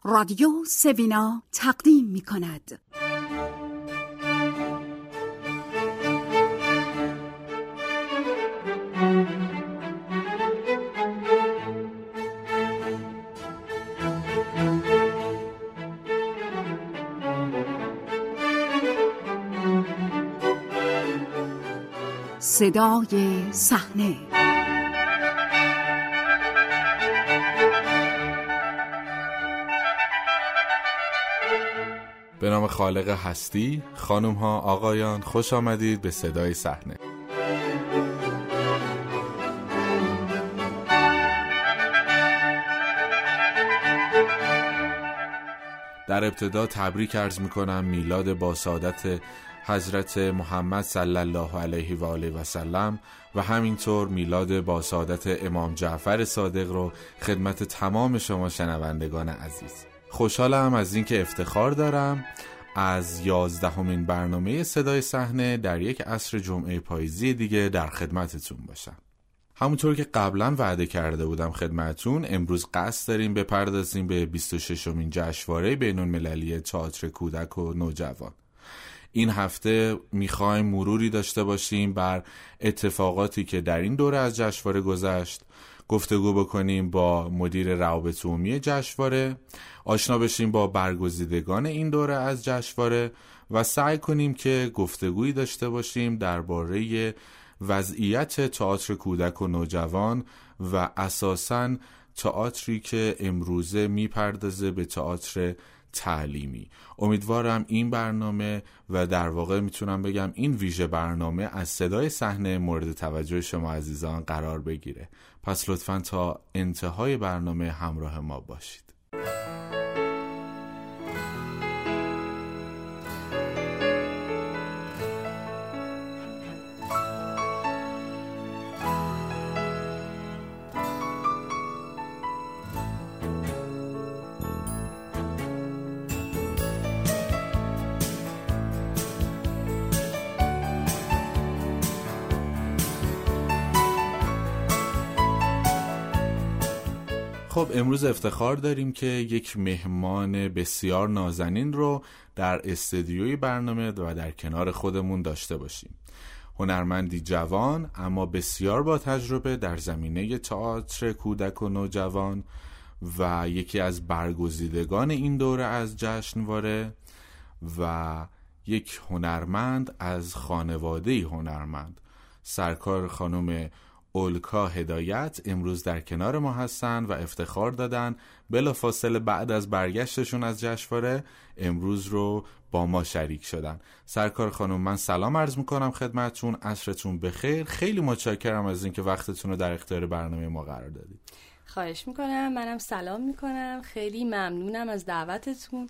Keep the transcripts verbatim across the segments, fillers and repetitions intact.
رادیو سوینا تقدیم می کند. صدای صحنه. به نام خالق هستی، خانم ها، آقایان، خوش آمدید به صدای صحنه. در ابتدا تبریک عرض میکنم میلاد با سعادت حضرت محمد صلی الله علیه و آله و سلم و همینطور میلاد با سعادت امام جعفر صادق رو خدمت تمام شما شنوندگان عزیز. خوشحالم از اینکه افتخار دارم از یازدهمین برنامه صدای صحنه در یک عصر جمعه پاییزی دیگه در خدمتتون باشم. همونطور که قبلا وعده کرده بودم خدمتتون، امروز قصد داریم بپردازیم به بیست و ششمین جشنواره بین‌المللی تئاتر کودک و نوجوان. این هفته میخوایم مروری داشته باشیم بر اتفاقاتی که در این دوره از جشنواره گذشت، گفتگو بکنیم با مدیر روابط عمومی جشنواره، آشنا بشیم با برگزیدگان این دوره از جشنواره و سعی کنیم که گفتگویی داشته باشیم درباره وضعیت تئاتر کودک و نوجوان و اساساً تئاتری که امروزه میپردازه به تئاتر تعلیمی. امیدوارم این برنامه و در واقع میتونم بگم این ویژه برنامه از صدای صحنه مورد توجه شما عزیزان قرار بگیره. پس لطفاً تا انتهای برنامه همراه ما باشید. خب امروز افتخار داریم که یک مهمان بسیار نازنین رو در استودیوی برنامه و در کنار خودمون داشته باشیم. هنرمندی جوان اما بسیار با تجربه در زمینه تئاتر کودک و نوجوان و یکی از برگزیدگان این دوره از جشنواره و یک هنرمند از خانواده هنرمند، سرکار خانم اولکا هدایت امروز در کنار ما هستن و افتخار دادن بلافاصله بعد از برگشتشون از جشنواره امروز رو با ما شریک شدن. سرکار خانم، من سلام عرض میکنم خدمتتون، عصرتون بخیر. خیلی متشکرم از اینکه وقتتون رو در اختیار برنامه ما قرار دادید. خواهش میکنم. منم سلام میکنم، خیلی ممنونم از دعوتتون.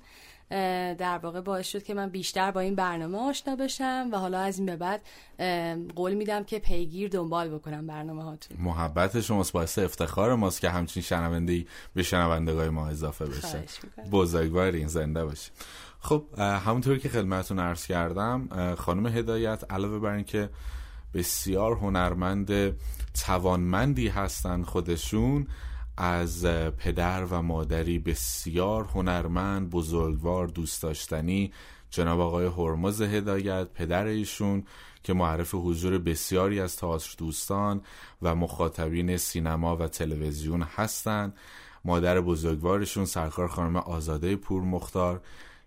در واقع باعث شد که من بیشتر با این برنامه آشنا بشم و حالا از این به بعد قول میدم که پیگیر دنبال بکنم برنامه هاتون. محبت شماست باعث افتخار ماست که همچین شنونده‌ای به شنوندگان ما اضافه بشه. بزرگوارین، زنده باشید. خب همونطوری که خدمتتون عرض کردم، خانم هدایت علاوه بر این که بسیار هنرمند توانمندی هستن خودشون، از پدر و مادری بسیار هنرمند، بزرگوار، دوست داشتنی، جناب آقای هرمز هدایت، پدر ایشون که معرف حضور بسیاری از تئاتر دوستان و مخاطبین سینما و تلویزیون هستند. مادر بزرگوارشون سرکار خانم آزاده پورمختار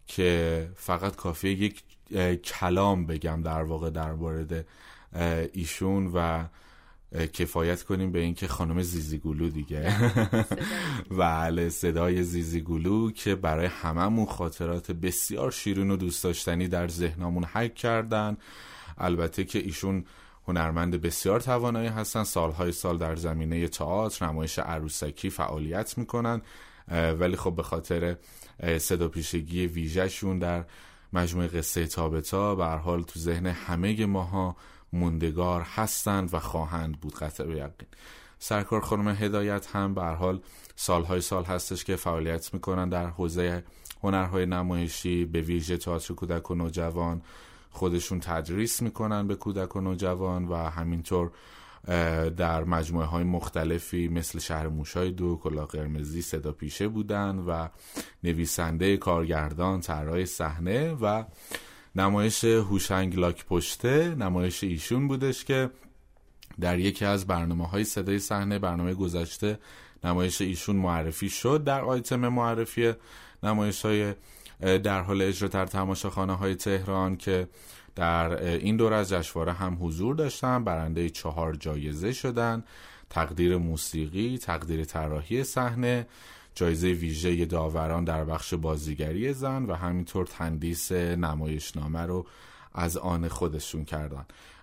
که فقط کافیه یک کلام بگم در واقع در مورد ایشون و کفایت کنیم به این که خانم زیزیگولو دیگه بله، صدای زیزیگولو که برای هممون خاطرات بسیار شیرین و دوست داشتنی در ذهنمون حک کردن. البته که ایشون هنرمند بسیار توانایی هستن، سالهای سال در زمینه تئاتر، نمایش عروسکی فعالیت میکنن، ولی خب به خاطر صدا پیشگی ویژه‌شون در مجموعه قصه تابتا به هر حال تو ذهن همه ماها موندگار هستند و خواهند بود قطع به یقین. سرکار خانم هدایت هم به هر حال سالهای سال هستش که فعالیت میکنن در حوزه هنرهای نمایشی، به ویژه تئاتر کودک و نوجوان. خودشون تدریس میکنن به کودک و نوجوان و همینطور در مجموعه های مختلفی مثل شهر موشای دو، کلاه قرمزی، صدا پیشه بودن و نویسنده، کارگردان، طراح صحنه و نمایش هوشنگ لاک پشته نمایش ایشون بودش که در یکی از برنامه‌های صدای صحنه، برنامه گذشته، نمایش ایشون معرفی شد در آیتم معرفی نمایش‌های در حال اجرا در تماشاخانه‌های تهران که در این دوره از جشنواره هم حضور داشتن. برنده چهار جایزه شدن: تقدیر موسیقی، تقدیر طراحی صحنه، جایزه ویژه داوران در بخش بازیگری زن و همینطور تندیس نمایشنامه رو از آن خودشون کردن.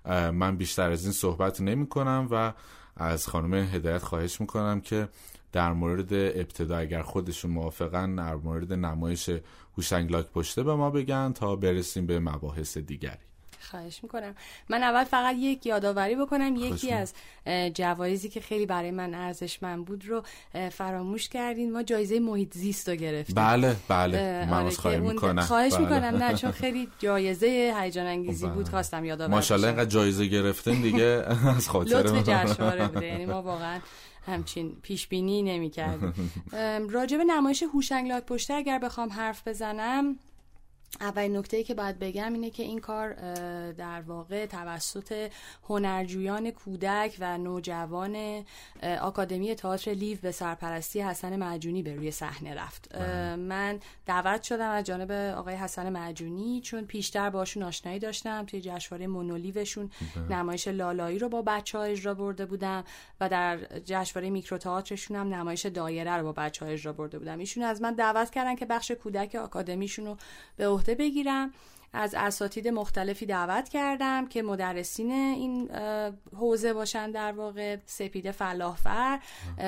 من بیشتر از این صحبت نمی کنم و از خانم هدایت خواهش میکنم که در مورد ابتدا اگر خودشون موافقن در مورد نمایش هوشنگ لاک پشته به ما بگن تا برسیم به مباحث دیگری. خواهش میکنم. من اول فقط یک یادآوری بکنم، یکی از جوایزی که خیلی برای من ارزشمند بود رو فراموش کردین. ما جایزه محیط زیست رو گرفتیم. بله بله من خواهش میکنم. خواهش بله. میکنم نه چون خیلی جایزه هیجان انگیزی بود خواستم یادآوری کنم. ماشاءالله اینقدر جایزه گرفتین دیگه از خاطر لطف جشنواره بوده، یعنی ما واقعا همچین پیش بینی نمی‌کردیم. راجع به نمایش هوشنگ لاک پشته اگر بخوام حرف بزنم، اولین نکته‌ای که باید بگم اینه که این کار در واقع توسط هنرجویان کودک و نوجوان آکادمی تئاتر لیو به سرپرستی حسن معجونی به روی صحنه رفت. من دعوت شدم از جانب آقای حسن معجونی چون پیشتر باشون آشنایی داشتم، توی جشنواره مونولیوشون نمایش لالایی رو با بچه‌ها اجرا برده بودم و در جشنواره میکروتئاترشون هم نمایش دایره رو با بچه‌ها اجرا برده بودم. ایشون از من دعوت کردن که بخش کودک آکادمیشون رو به عهده بگیرم. از اساتید مختلفی دعوت کردم که مدرسین این حوزه باشن، در واقع سپیده فلاحفر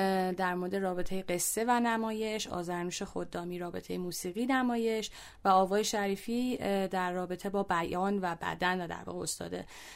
در مورد رابطه قصه و نمایش، آذرنوش خدامی رابطه موسیقی نمایش و آوای شریفی در رابطه با بیان و بدن و در واقع استاد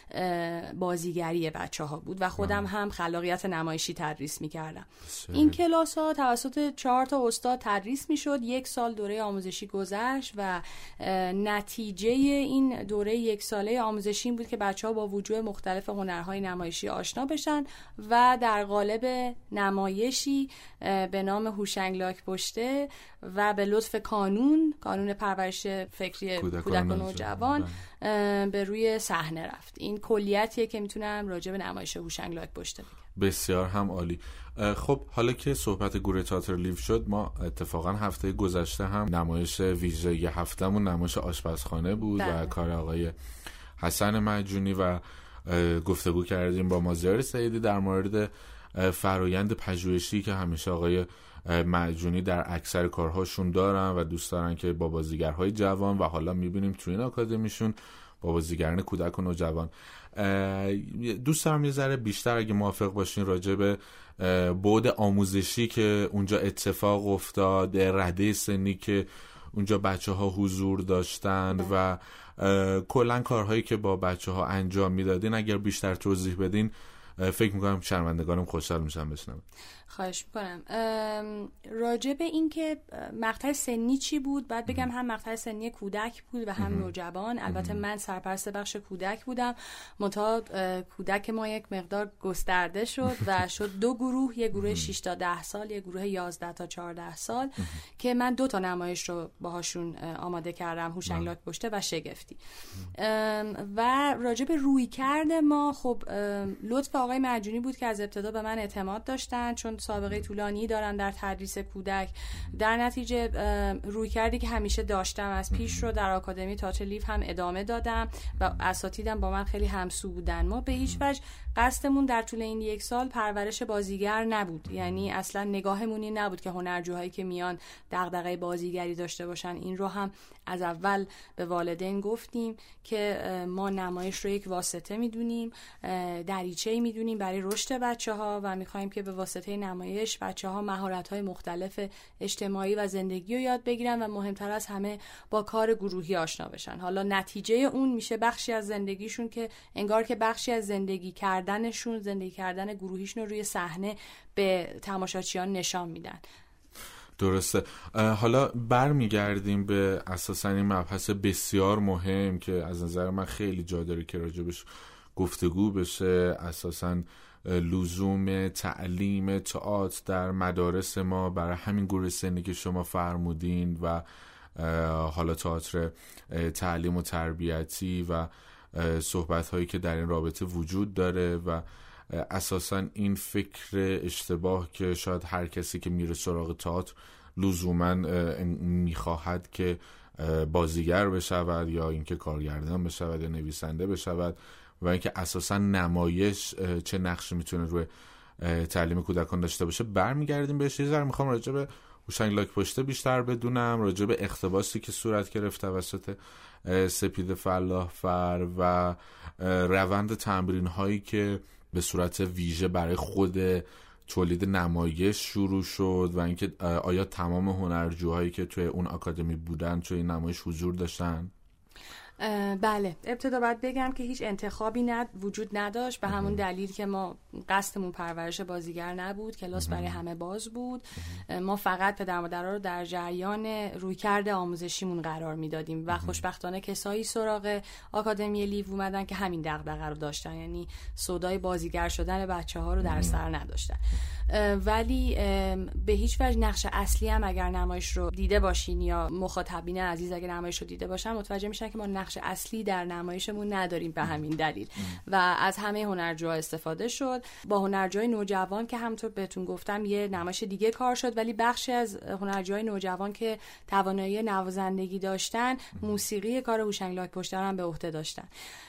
بازیگری بچه ها بود و خودم هم خلاقیت نمایشی تدریس می کردم. این کلاس ها توسط چهار تا استاد تدریس می شد. یک سال دوره آموزشی گذشت و نتیجه این دوره یک ساله آموزشی این بود که بچه‌ها با وجوه مختلف هنرهای نمایشی آشنا بشن و در قالب نمایشی به نام هوشنگ لاک پشته و به لطف کانون کانون پرورش فکری کودک و نوجوان به روی صحنه رفت. این کلیتیه که میتونم راجع به نمایش هوشنگ لاک پشته بگم. بسیار هم عالی. خب حالا که صحبت گروه تئاتر لیو شد، ما اتفاقا هفته گذشته هم نمایش ویژه یه هفتمون نمایش آشپزخانه بود ده. و کار آقای حسن معجونی و گفتگو کردیم با مازیار سعیدی در مورد فرایند پژوهشی که همیشه آقای معجونی در اکثر کارهاشون دارن و دوست دارن که با بازیگرهای جوان و حالا میبینیم تو این آکادمیشون با بازیگران کودک و نوجوان. دوست دارم یه ذره بیشتر اگه موافق باشین راجع به بعد آموزشی که اونجا اتفاق افتاد، رده سنی که اونجا بچه ها حضور داشتن و کلن کارهایی که با بچه ها انجام میدادین اگر بیشتر توضیح بدین فکر میکنم شنوندگانم خوشحال میشن بشنون. خواهش میکنم. راجع به این که مقطع سنی چی بود بعد بگم هم مقطع سنی کودک بود و هم نوجوان. البته من سرپرست بخش کودک بودم، منتها کودک ما یک مقدار گسترده شد و شد دو گروه، یک گروه شش تا ده سال، یک گروه یازده تا چهارده سال که من دو تا نمایش رو باهاشون آماده کردم، هوشنگ لاک پشته و شگفتی. و راجع به رویکرد ما، خب لطف آقای معجونی بود که از ابتدا به من اعتماد داشتن چون سابقه طولانی دارن در تدریس کودک. در نتیجه روی کردی که همیشه داشتم از پیش رو در آکادمی تئاتر لیو هم ادامه دادم و اساتیدم با من خیلی همسو بودن. ما به هیچ وجه قصدمون در طول این یک سال پرورش بازیگر نبود، یعنی اصلا نگاهمون این نبود که هنرجوهایی که میان دغدغه بازیگری داشته باشن. این رو هم از اول به والدین گفتیم که ما نمایش رو یک واسطه میدونیم، دریچه‌ای میدونیم برای رشد بچه‌ها و می‌خوایم که به واسطه نمایش بچه‌ها مهارت‌های مختلف اجتماعی و زندگی رو یاد بگیرن و مهمتر از همه با کار گروهی آشنا بشن. حالا نتیجه اون میشه بخشی از زندگیشون که انگار که بخشی از زندگی کردنشون، زندگی کردن گروهیشون رو روی صحنه به تماشاچیان نشان میدن. درسته. حالا برمیگردیم به اساساً این مبحث بسیار مهم که از نظر من خیلی جا داره که راجبش گفتگو بشه، اساساً لزوم تعلیم تئاتر در مدارس ما برای همین گروه سنی که شما فرمودین و حالا تئاتر تعلیم و تربیتی و صحبت هایی که در این رابطه وجود داره و اساساً این فکر اشتباه که شاید هر کسی که میره سراغ تئاتر لزوماً میخواهد که بازیگر بشود یا اینکه کارگردان بشود یا نویسنده بشود و اینکه اساساً نمایش چه نقشی میتونه روی تعلیم کودکان داشته باشه برمیگردیم بهش. یه ذره میخوام راجع به هوشنگ لاک‌پشته بیشتر بدونم، راجع به اقتباسی که صورت گرفت توسط سپید فلاح‌فر و روند تمرین هایی که به صورت ویژه برای خود تولید نمایش شروع شد و اینکه آیا تمام هنرجوهایی که توی اون آکادمی بودن توی این نمایش حضور داشتن؟ بله، ابتدا باید بگم که هیچ انتخابی ند وجود نداشت، به همون دلیل که ما قصدمون پرورش بازیگر نبود، کلاس برای همه باز بود. ما فقط پدر مادرها رو در جریان رویکرد آموزشیمون قرار میدادیم و خوشبختانه کسایی سراغ آکادمی لیو اومدن که همین دغدغه رو داشتن، یعنی سودای بازیگر شدن بچه‌ها رو در سر نداشتن. ولی به هیچ وجه نقش اصلی هم اگر نمایش رو دیده باشین یا مخاطبین عزیز اگر نمایش رو دیده باشن متوجه میشن که ما نقش اصلی در نمایشمون نداریم به همین دلیل و از همه هنرجوها استفاده شد. با هنرجوهای نوجوان که همونطور بهتون گفتم یه نمایش دیگه کار شد، ولی بخشی از هنرجوهای نوجوان که توانایی نوازندگی داشتن موسیقی کار هوشنگ لاک‌پشته هم به عهده داشتن.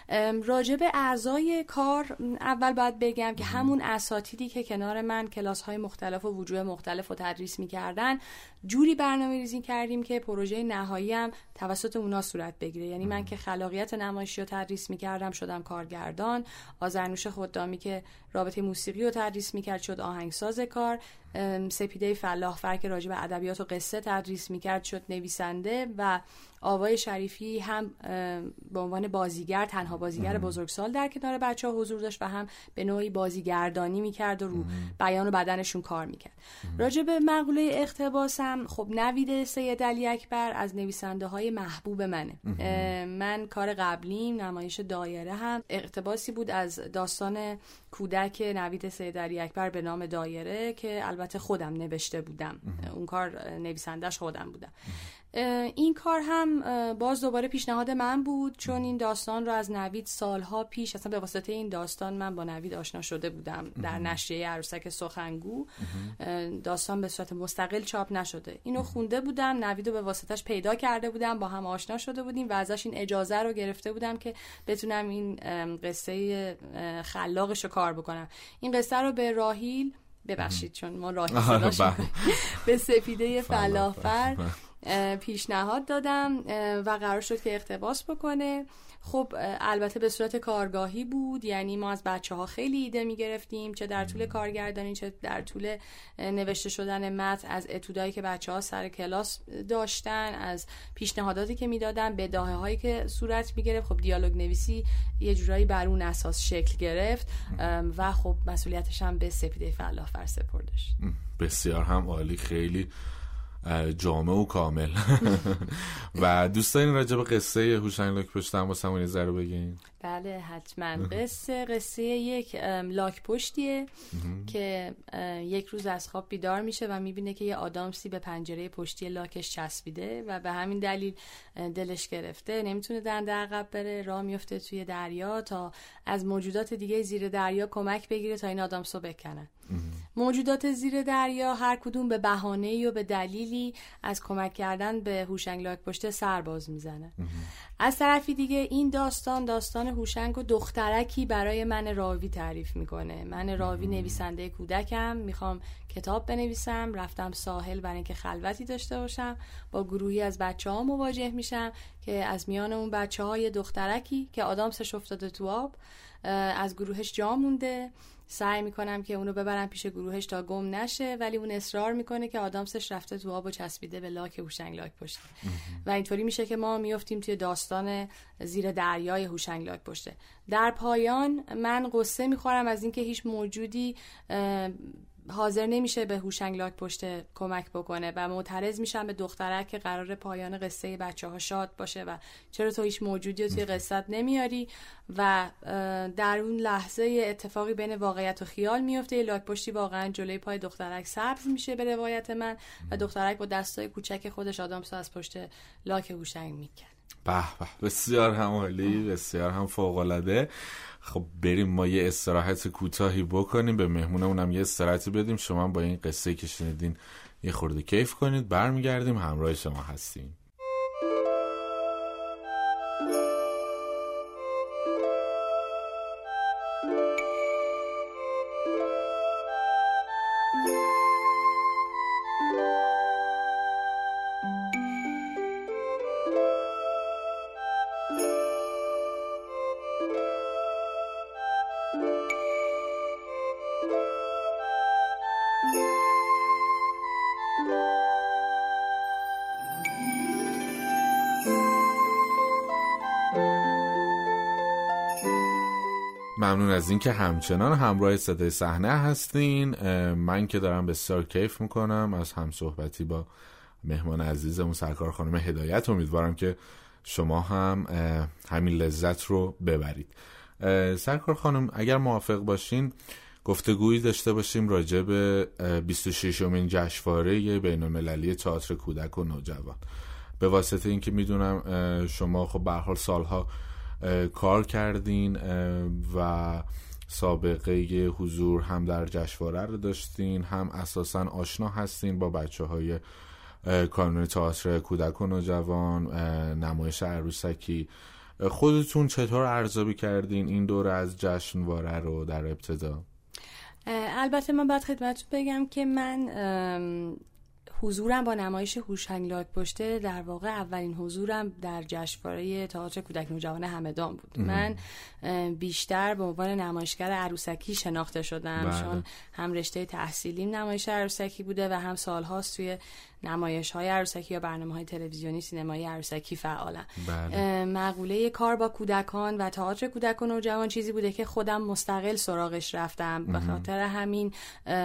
راجع به اعضای کار اول باید بگم که همون اساتیدی که کنار من کلاس‌های مختلف و وجوه مختلف رو تدریس می‌کردن جوری برنامه‌ریزی کردیم که پروژه نهایی هم توسط اونا صورت بگیره. یعنی من که خلاقیت نمایشی رو تدریس می‌کردم شدم کارگردان، آذرنوش خدامی که رابطه موسیقی رو تدریس می‌کرد شد آهنگساز کار، سپیده فلاح‌فر که راجع به ادبیات و قصه تدریس می‌کرد شد نویسنده و آوای شریفی هم به عنوان بازیگر تنها بازیگر بزرگسال در کنار بچه‌ها حضور داشت و هم به نوعی بازیگردانی می‌کرد و رو بیان و بدنشون کار می‌کرد. راجع به مقوله اقتباسم خب نوید سید علی اکبر از نویسنده‌های محبوب منه. من کار قبلیم نمایش دایره هم اقتباسی بود از داستان کودک نوید سید علی اکبر به نام دایره که البته خودم نوشته بودم. اون کار نویسندش خودم بودم. این کار هم باز دوباره پیشنهاد من بود، چون این داستان رو از نوید سالها پیش اصلا به واسطه این داستان من با نوید آشنا شده بودم در نشریه عروسک سخنگو. داستان به صورت مستقل چاپ نشده، اینو خونده بودم، نوید رو به واسطش پیدا کرده بودم، با هم آشنا شده بودیم و ازش این اجازه رو گرفته بودم که بتونم این قصه خلاقش رو کار بکنم. این قصه رو به راهیل ببخشید چون ما راهیل صداش به سپیده فلاح‌فر پیشنهاد دادم و قرار شد که اقتباس بکنه. خب البته به صورت کارگاهی بود، یعنی ما از بچه ها خیلی ایده می گرفتیم، چه در طول کارگردانی چه در طول نوشته شدن متن، از اتودایی که بچه ها سر کلاس داشتن، از پیشنهاداتی که می دادن، بداهه هایی که صورت می گرفت. خب دیالوگ نویسی یه جورایی بر اون اساس شکل گرفت و خب مسئولیتش هم به سپیده فلاح‌فر سپرده شد. بسیار هم عالی، خیلی جامع و کامل. و دوست دارین راجع به قصه هوشنگ لاک‌پشته هم واسمون یه ذره بگین؟ بله حتما. قصه قصه یک لاک‌پشتیه که یک روز از خواب بیدار میشه و میبینه که یه آدامسی به پنجره پشتی لاکش چسبیده و به همین دلیل دلش گرفته، نمیتونه دنده عقب بره، راه میفته توی دریا تا از موجودات دیگه زیر دریا کمک بگیره تا این آدامسو بکنن. موجودات زیر دریا هر کدوم به بهانه‌ای و به دلیلی از کمک کردن به هوشنگ لاک‌پشته سرباز میزنه. از طرفی دیگه این داستان داستان هوشنگ و دخترکی برای من راوی تعریف میکنه. من راوی نویسنده کودکم، میخوام کتاب بنویسم، رفتم ساحل برای اینکه خلوتی داشته باشم، با گروهی از بچه‌ها مواجه میشم که از میان اون بچه‌ها یه دخترکی که آدامسش افتاده تو آب از گروهش جا مونده. سعی میکنم که اونو ببرم پیش گروهش تا گم نشه، ولی اون اصرار میکنه که آدامسش رفته تو آب و چسبیده به لاک هوشنگ لاک‌پشته و اینطوری میشه که ما میافتیم توی داستان زیر دریای هوشنگ لاک‌پشته. در پایان من قصه میخورم از اینکه هیچ موجودی حاضر نمیشه به هوشنگ لاک‌پشت کمک بکنه و معترض میشن به دخترک که قرار پایان قصه بچه‌ها شاد باشه و چرا تو هیچ موجودی رو توی قصت نمیاری و در اون لحظه اتفاقی بین واقعیت و خیال میفته. لاک‌پشتی واقعا جلوی پای دخترک سبز میشه به روایت من و دخترک با دستای کوچک خودش آدامسو از پشت لاک هوشنگ میکنه. به به، بسیار هم عالی، بسیار هم فوق‌العاده. خب بریم ما یه استراحت کوتاهی بکنیم، به مهمونمون هم یه استراحتی بدیم، شما با این قصه که شنیدین یه خورده کیف کنید، برمیگردیم همراه شما هستیم. ممنون از این که همچنان همراه صدای صحنه هستین. من که دارم بسیار کیف میکنم از همصحبتی با مهمان عزیزمون سرکار خانم هدایت. امیدوارم که شما هم همین لذت رو ببرید. سرکار خانم اگر موافق باشین گفتگویی داشته باشیم راجع به بیست و ششمین جشنواره بین‌المللی تئاتر کودک و نوجوان. به واسطه اینکه میدونم شما خب به هر حال سالها کار کردین و سابقه حضور هم در جشنواره رو داشتین، هم اساساً آشنا هستین با بچه‌های کانون تئاتر کودک و نوجوان، نمایش عروسکی. خودتون چطور ارزیابی کردین این دوره از جشنواره رو در ابتدا؟ البته من باید خدمتتون بگم که من حضورم با نمایش هوشنگ لاک‌پشت در واقع اولین حضورم در جشنواره تئاتر کودک نوجوان همدان بود. من بیشتر به عنوان نمایشگر عروسکی شناخته شدم بله. چون هم رشته تحصیلیم نمایش عروسکی بوده و هم سالهاست توی نمایش‌های عروسکی یا برنامه‌های تلویزیونی سینمایی عروسکی فعالم. بله. مقوله کار با کودکان و تئاتر کودک و نوجوان چیزی بوده که خودم مستقل سراغش رفتم. به خاطر همین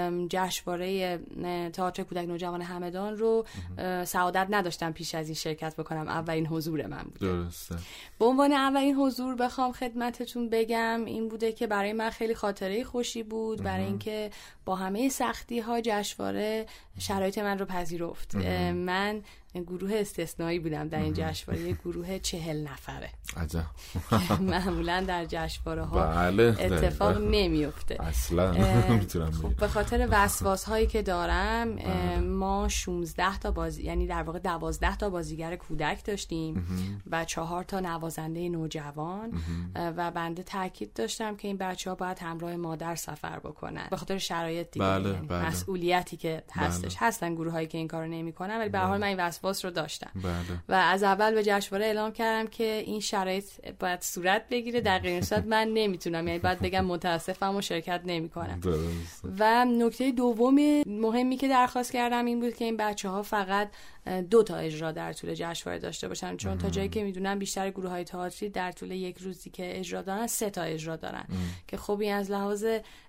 جشنواره تئاتر کودک نوجوان همدان رو سعادت نداشتم پیش از این شرکت بکنم. اولین حضور من بود. درسته. به عنوان اولین حضور بخوام خدمتتون بگم این بوده که برای من خیلی خاطره خوشی بود، برای اینکه با همه سختی‌ها جشنواره شرایط من رو پذیرفت. من گروه استثنایی بودم در این جشنواره، یه گروه چهل نفره. عجب. معمولا در جشنواره ها بله اتفاق نمیفته اصلا. نمیتونم خب به خاطر وسواس هایی که دارم ما شانزده تا بازی، یعنی در واقع دوازده تا بازیگر کودک داشتیم و چهار تا نوازنده نوجوان و بنده تاکید داشتم که این بچه‌ها باید همراه مادر سفر بکنن به خاطر شرایط دیگه. بله، یعنی بله. مسئولیتی که هستش. بله. هستن گروه هایی که این کارو نمیکنن ولی به هر حال من این وسواس رو داشتم. بله. و از اول به جشنواره اعلام کردم که این شرایط باید صورت بگیره، در غیر این صورت من نمیتونم، یعنی باید بگم متاسفم و شرکت نمیکنم. و نکته دوم مهمی که درخواست کردم این بود که این بچه‌ها فقط دو تا اجرا در طول جشنواره داشته باشن، چون تا جایی که میدونم بیشتر گروه‌های تئاتری در طول یک روزی که اجرا دارن سه تا اجرا دارن ام. که خب این از لحاظ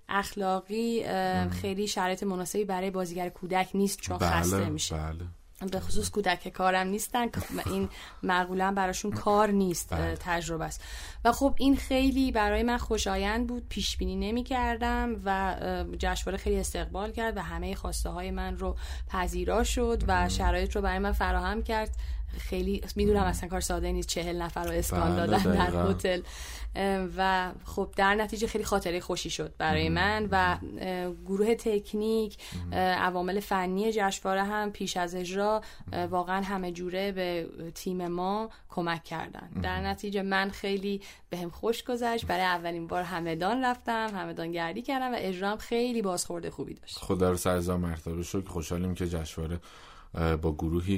اخلاقی خیلی شرایط مناسبی برای بازیگر کودک نیست، چون بله، خسته میشه. بله. به خصوص کودک کارم نیستن، این معقولا براشون کار نیست، بله. تجربه است. و خب این خیلی برای من خوشایند بود، پیش بینی نمی کردم و جشنواره خیلی استقبال کرد و همه خواسته های من رو پذیرا شد و شرایط رو برای من فراهم کرد. خیلی میدونم اصلا کار ساده نیست چهل نفر رو اسکان دادن در هتل و خب در نتیجه خیلی خاطره خوشی شد برای من و گروه تکنیک، عوامل فنی جشنواره هم پیش از اجرا واقعا همه جوره به تیم ما کمک کردن. در نتیجه من خیلی بهم خوش گذشت. برای اولین بار همدان رفتم، همدان گردی کردم و اجرام خیلی بازخورد خوبی داشت. خدا رو سرزا مرتبه شکر. خوشحالیم که جشنواره با گروهی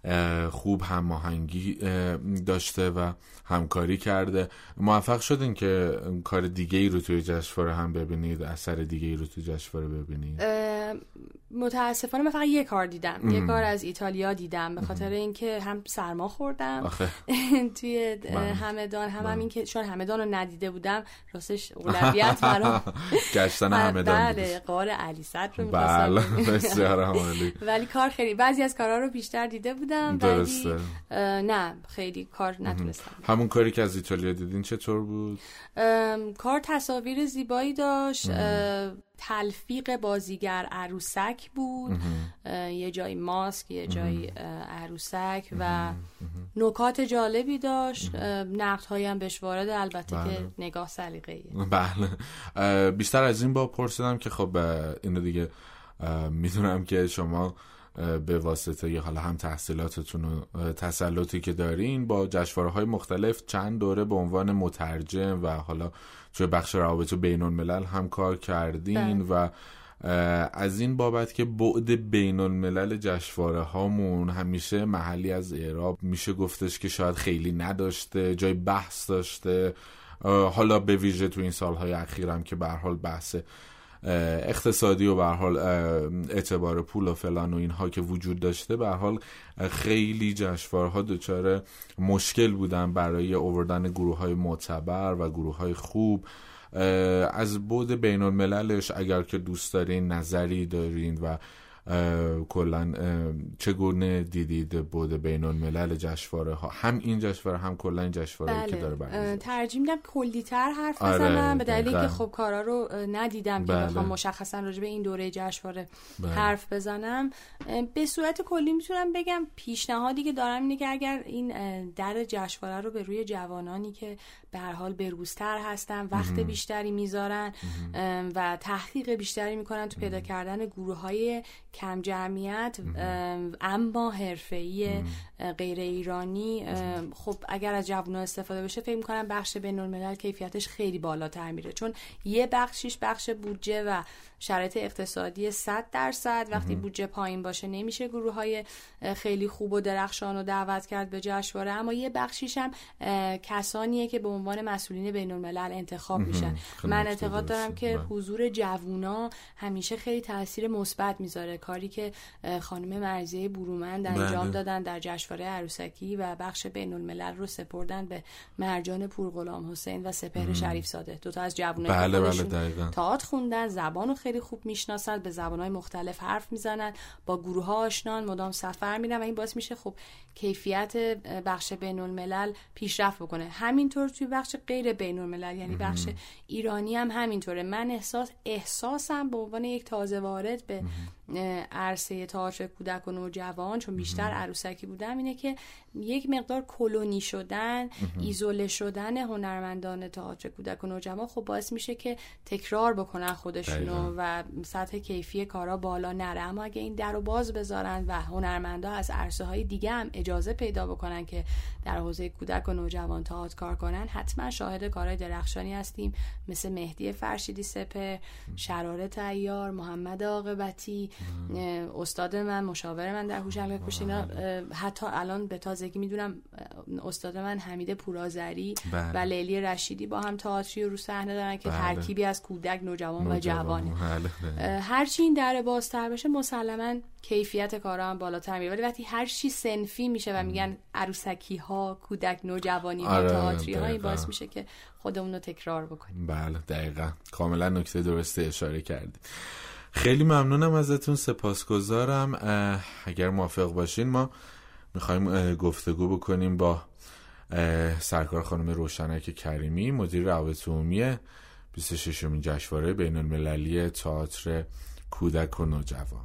خوب هماهنگی داشته و همکاری کرده. موفق شدین که کار دیگه ای رو توی جشنواره هم ببینید، اثر دیگه ای رو توی جشنواره ببینید؟ متاسفانه من فقط یه کار دیدم ام. یه کار از ایتالیا دیدم، به خاطر اینکه هم سرما خوردم توی همدان، هم هم این که چون همدان رو ندیده بودم راستش اولویت برام گشتن همدان. بله، غار علی صدر رو می‌خواستم. بله بسیار عالی. ولی کار خیلی بعضی از کارها رو بیشتر دیده بودم ولی نه خیلی کار نتونستم. همون کاری که از ایتالیا دیدین چطور بود؟ کار تصاویر زیبایی داشت، تلفیق بازیگر عروسک بود، یه جای ماسک یه جای عروسک و نکات جالبی داشت، نقدهایی هم بهش وارد، البته بله. که نگاه سلیقه‌ایه. بله بیشتر از این با پرسیدم که خب اینو دیگه میدونم که شما به واسطه یه حالا هم تحصیلاتتون و تسلطی که دارین با جشنواره‌های مختلف چند دوره به عنوان مترجم و حالا توی بخش روابط بین الملل هم کار کردین و از این بابت که بعد بین الملل جشنواره هامون همیشه محلی از اعراب میشه گفتش که شاید خیلی نداشته، جای بحث داشته، حالا به ویژه تو این سالهای اخیرم که به هر حال بحث اقتصادی و به هر حال اعتبار پول و فلان و اینها که وجود داشته، به هر حال خیلی جشنواره‌ها دچار مشکل بودن برای آوردن گروه‌های معتبر و گروه‌های خوب. از بعد بین المللش اگر که دوست دارین نظری دارین و کلا چگونه دیدید بعد بین الملل جشنواره ها، هم این جشنواره هم کلا این جشنواره بله. که داره برگزار؟ ترجیح میدم کلی‌تر حرف بزنم آره. به دلیلی که خب کارا رو ندیدم بله. که بخوام مشخصا راجع به این دوره جشنواره بله. حرف بزنم. به صورت کلی میتونم بگم پیشنهادی که دارم اینه که اگر این در جشنواره رو به روی جوانانی که به هر حال بروزتر هستن وقت مهم. بیشتری میذارن مهم. و تحقیق بیشتری میکنن تو پیدا کردن گروه‌های کم جمعیت اما حرفه‌ای غیر ایرانی، خب اگر از جوانان استفاده بشه فکر می‌کنم بخش بین‌الملل کیفیتش خیلی بالاتر میره، چون یه بخشیش بخش بودجه و شرایط اقتصادی صد درصد، وقتی بودجه پایین باشه نمیشه گروه‌های خیلی خوب و درخشان رو دعوت کرد به جشنواره، اما یه بخشیش هم کسانیه که به عنوان مسئولین بین‌الملل انتخاب میشن. من اعتقاد دارم که حضور جوونا همیشه خیلی تاثیر مثبت میذاره. کاری که خانم مرضیه برومند انجام دادن در جشنواره عروسکی و بخش بین الملل رو سپردن به مرجان پورغلام حسین و سپهر شریف زاده، دو تا از جوانای بله خودشون بله تئاتر خوندن، زبانو خیلی خوب میشناسن، به زبانهای مختلف حرف میزنن، با گروه ها آشنان، مدام سفر میرن و این باعث میشه خب کیفیت بخش بین الملل پیشرفت بکنه. همینطور توی بخش غیر بین الملل یعنی بخش ایرانی هم همینطوره. من احساس احساسم به عنوان یک تازه وارد به عرصه تئاتر کودک و نوجوان، چون بیشتر عروسکی بودم، اینه که یک مقدار کلونی شدن، ایزوله شدن هنرمندان تئاتر کودک و نوجوان خب باعث میشه که تکرار بکنن خودشونو و سطح کیفی کارا بالا نره. اما اگه این درو باز بذارن و هنرمندا از عرصه های دیگه هم اجازه پیدا بکنن که در حوزه کودک و نوجوان تئاتر کار کنن، حتما شاهد کارهای درخشانی هستیم، مثل مهدی فرشیدی سپهر، شراره طیار، محمد عاقبتی، استاد من، مشاور من در هوش املاک پشتینا، حتی الان به تازگی میدونم استاد من حمید پورآذری و لیلی رشیدی با هم تئاتری رو صحنه دارن که ترکیبی از کودک، نوجوان و جوانه. هرچی این در بازتر بشه مسلما کیفیت کارا هم بالاتر میره، ولی وقتی هر چی صنفی میشه و میگن عروسکی ها، کودک، نوجوانی ها، تئاتری ها، این باعث میشه که خودمون رو تکرار بکنیم. بله دقیقاً، کاملا نکته درسته اشاره کردید. خیلی ممنونم ازتون، سپاسگزارم. اگر موافق باشین ما میخوایم گفتگو بکنیم با سرکار خانم روشنک کریمی، مدیر روابط عمومی بیست و ششمین جشنواره بین المللی تئاتر کودک و نوجوان.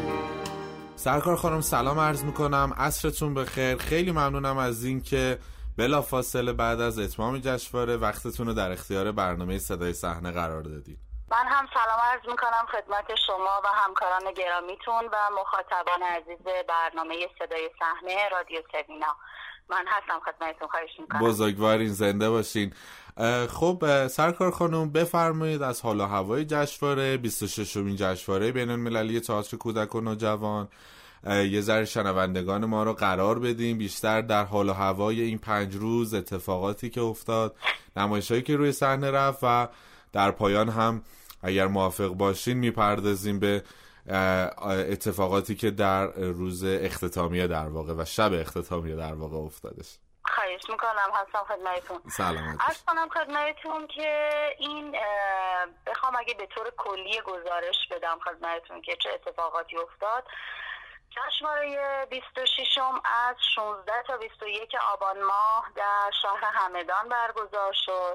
سرکار خانم سلام عرض میکنم، عصرتون بخیر. خیلی ممنونم از این که بلافاصله بعد از اتمام جشنواره وقتتون رو در اختیار برنامه صدای صحنه قرار دادید. من هم سلام عرض میکنم خدمت شما و همکاران گرامیتون و مخاطبان عزیز برنامه صدای صحنه رادیو سوینا. من هستم خدمتتون، خواهش میکنم. بزرگوارین، زنده باشین. خب سرکار خانم بفرمایید از حال و هوای جشنواره بیست و ششمین جشنواره بین المللی تئاتر کودک و نوجوان یه ذره شنوندگان ما رو قرار بدیم بیشتر در حال و هوای این پنج روز، اتفاقاتی که افتاد، نمایشایی که روی صحنه رفت و در پایان هم اگر موافق باشین میپردازیم به اتفاقاتی که در روز اختتامیه در واقع و شب اختتامیه در واقع افتادش. خواهش میکنم، هستم خدمتتون. سلامت. عرض کنم خدمتتون که این بخوام اگه به طور کلی گزارش بدم خدمتتون که چه اتفاقاتی افتاد. جشنواره بیست و ششم از شانزده تا بیست و یک آبان ماه در شهر همدان برگزار شد.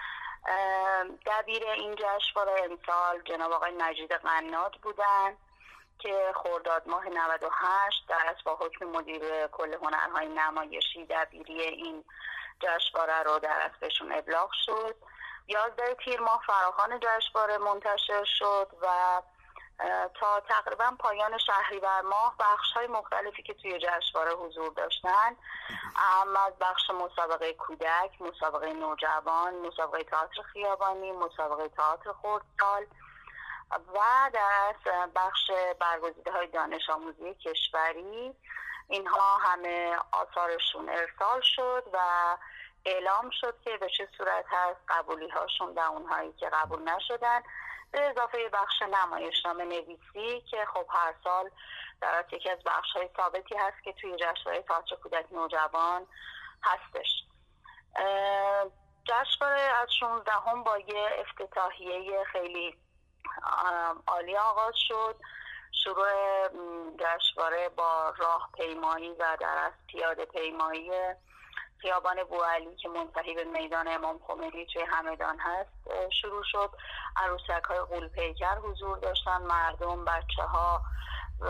دبیر این جشنواره امسال جناب آقای مجید قناد بودن که خرداد ماه نود و هشت در اصل با حکم مدیر کل هنرهای نمایشی دبیری این جشنواره رو در اصل بهشون ابلاغ شد. یازده تیر ماه فراخوان جشنواره منتشر شد و تا تقریبا پایان شهریور ماه بخش‌های مختلفی که توی جشنواره حضور داشتن، اما از بخش مسابقه کودک، مسابقه نوجوان، مسابقه تئاتر خیابانی، مسابقه تئاتر خردسال و در بخش برگزیده‌های دانش آموزی کشوری، اینها همه آثارشون ارسال شد و اعلام شد که به چه صورت هست قبولی هاشون و اونهایی که قبول نشدن، به اضافه بخش نمایشنامه نویسی که خب هر سال در یکی از بخش‌های ثابتی هست که توی جشنواره تئاتر کودک نوجوان هستش. جشنواره از شانزدهم با یه افتتاحیه خیلی عالی آغاز شد. شروع جشنواره با راهپیمایی و در اصل پیاده پیمایی خیابان بوعلی که منتهی به میدان امام خمینی توی همدان هست شروع شد. عروسک‌های غول‌پیکر حضور داشتن، مردم، بچه‌ها و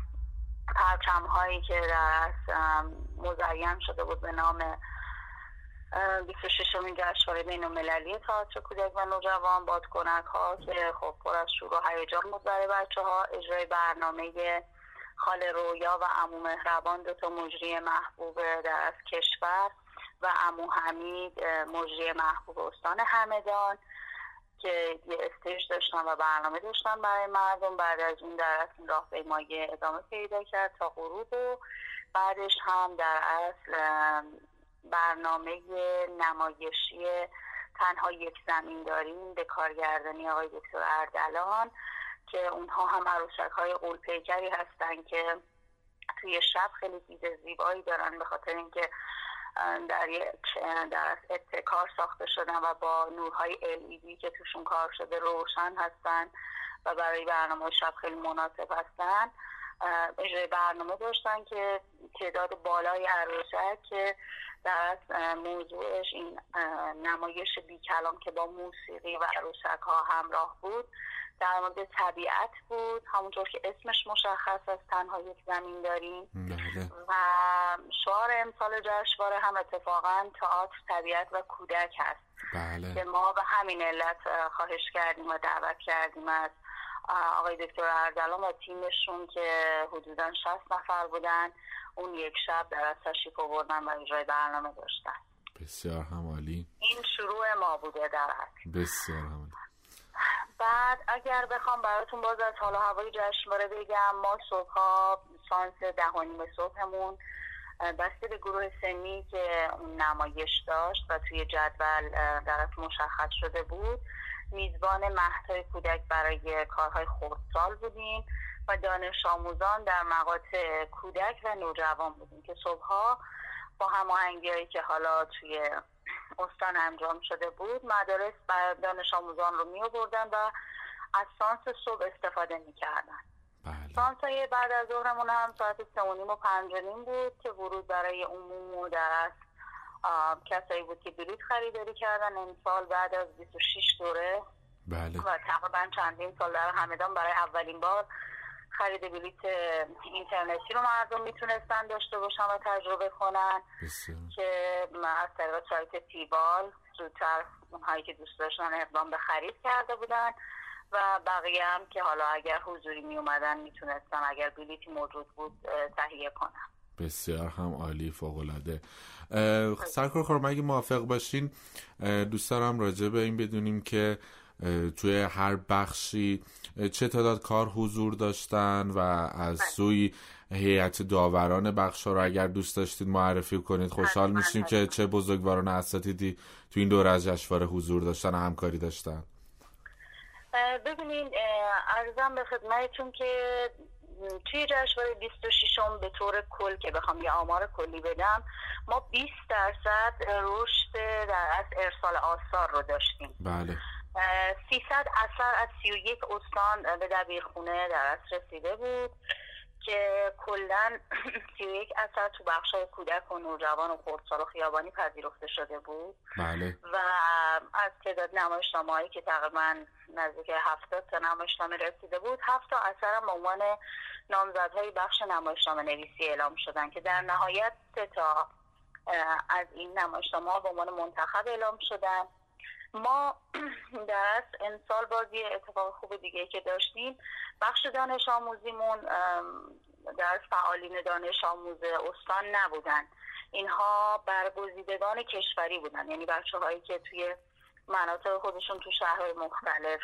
پرچم‌هایی که در اصل مزین شده بود به نام بیست و ششمین جشنواره بین‌المللی تئاتر کودک و نوجوان. بادکنک‌ها که خب پر از شور و هیجان بود برای بچه‌ها. اجرای برنامه خاله رویا و عمو مهربان، دو تا مجری محبوب در از کشور، و عمو حمید مجری محبوب استان همدان که یه استیج داشتن و برنامه داشتن برای مردم. بعد از اون در اصل راهپیمایی ادامه پیدا کرد تا غروب و بعدش هم در اصل برنامه نمایشی تنها یک زمین داریم به کارگردانی آقای دکتر اردلان که اونها هم عروسک‌های غول‌پیکری هستن که توی شب خیلی دید زیبایی دارن به خاطر اینکه در یک در ابتکار ساخته شدن و با نورهای ال ای دی که توشون کار شده روشن هستن و برای برنامه شب خیلی مناسب هستن. اجرای برنامه داشتن که تعداد بالای عروسک که در موضوعش این نمایش بی کلام که با موسیقی و عروسک ها همراه بود در مورد طبیعت بود، همونطور که اسمش مشخص است، تنها یک زمین داریم. بله. و شعار امسال جشنواره هم اتفاقا تئاتر، طبیعت و کودک هست. بله. که ما به همین علت خواهش کردیم و دعوت کردیم از آقای دکتر اردلان و تیمشون که حدوداً شصت نفر بودن اون یک شب در از تشریف آوردن و اجرای برنامه داشتن. بسیار هم عالی. این شروع ما بوده در اصل. بسیار هم عالی. بعد اگر بخوام براتون باز از حال و هوای جشنواره بگم، ما صبحها سانس ده و نیم صبحمون بسته به گروه سنی که اون نمایش داشت و توی جدول در مشخص شده بود، میزبان مهدهای کودک برای کارهای خردسال بودیم و دانش آموزان در مقاطع کودک و نوجوان بودیم که صبحها با هماهنگی‌هایی که حالا توی استان انجام شده بود مدارس بر دانش آموزان رو می آوردن و از سانس صبح استفاده می کردن. بله. سانس های بعد از ظهرمون هم ساعت سه و نیم و پنج و نیم بود که ورود برای عموم و در اصل کسایی بود که بلیط خریداری کردن. امسال بعد از بیست و شش دوره بله. و تقریبا چندین سال در همدان برای اولین بار خرید بلیت اینترنتی رو مردم میتونستن داشته باشن و تجربه کنن بسیار. که از طریق سایت تیبال زودتر اونهایی که دوست داشتن اقدام به خرید کرده بودن و بقیه هم که حالا اگر حضوری می اومدن میتونستن اگر بلیتی موجود بود تهیه کنن. بسیار هم عالی، فوق‌العاده. سرکار خانم اگه موافق باشین دوست دارم راجع به این بدونیم که توی هر بخشی چه تعداد کار حضور داشتن و از سوی هیئت داوران بخشا رو اگر دوست داشتید معرفی کنید خوشحال میشیم که چه بزرگواران اساتیدی توی این دوره از جشنواره حضور داشتن و همکاری داشتن. ببینید عرضم به خدمتتون که توی جشنواره بیست و ششم به طور کل که بخوام یه آمار کلی بدم ما بیست درصد رشد در از ارسال آثار رو داشتیم. بله. سیصد اثر از سی و یک استان به دبیرخونه در از رسیده بود که کلن سی و یک اثر تو بخشای کودک و نوجوان و خردسال و خیابانی پذیرفته شده بود. بله. و از تعداد نمایشنامه‌هایی که تقریبا نزدیک هفتاد تا نمایشنامه رسیده بود، هفت تا اثر هم به عنوان نامزدهای بخش نمایشنامه نویسی اعلام شدن که در نهایت سه تا از این نمایشنامه‌ها به عنوان منتخب اعلام شدن. ما در امسال باز یه اتفاق خوب دیگه که داشتیم، بخش دانش آموزیمون در فعالین دانش آموز استان نبودن، اینها برگزیدگان کشوری بودن، یعنی بچه هایی که توی مناطق خودشون تو شهرهای مختلف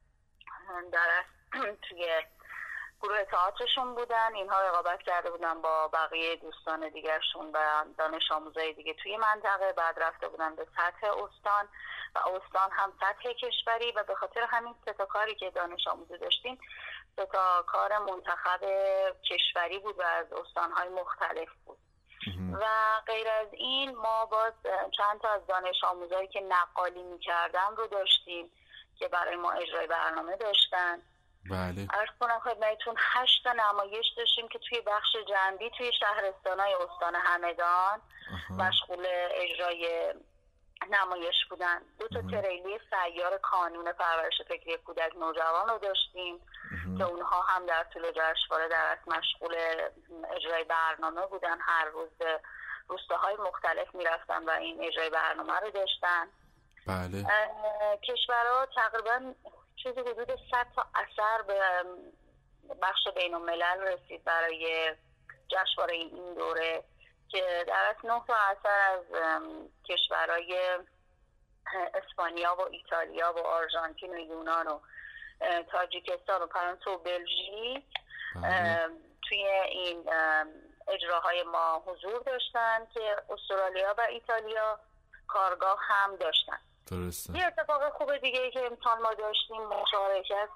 در توی گروه تئاترشون بودن، اینها رقابت کرده بودن با بقیه دوستان دیگرشون و دانش آموزای دیگه توی منطقه، بعد رفته بودن به سطح استان و استان هم سطح کشوری و به خاطر همین سه تا کاری که دانش آموزی داشتیم سه تا کار منتخب کشوری بود و از استانهای مختلف بود. و غیر از این ما باز چند تا از دانش آموزایی که نقالی می‌کردن رو داشتیم که برای ما اجرای برنامه داشتن. بله. عرض کنم خدمتتون هشت تا نمایش داشتیم که توی بخش جنبی توی شهرستان‌های استان همدان مشغول اجرای نمایش بودن. دو تا تریلی سیار کانون پرورش فکری کودک نوجوان رو داشتیم که اونها هم در طول جشنواره در اصل مشغول اجرای برنامه بودن، هر روز به روستاهای مختلف میرفتن و این اجرای برنامه رو داشتن. بله. کشورها تقریبا چیزی حدود صد تا اثر به بخش بین الملل رسید برای جشنواره این دوره که در اصل نه تا اثر از کشورهای اسپانیا و ایتالیا و آرژانتین و یونان و تاجیکستان و پرانسه و بلژیک توی این اجراهای ما حضور داشتن که استرالیا و ایتالیا کارگاه هم داشتن. درسته. یه اتفاق خوب دیگه که امسال ما داشتیم مشارکت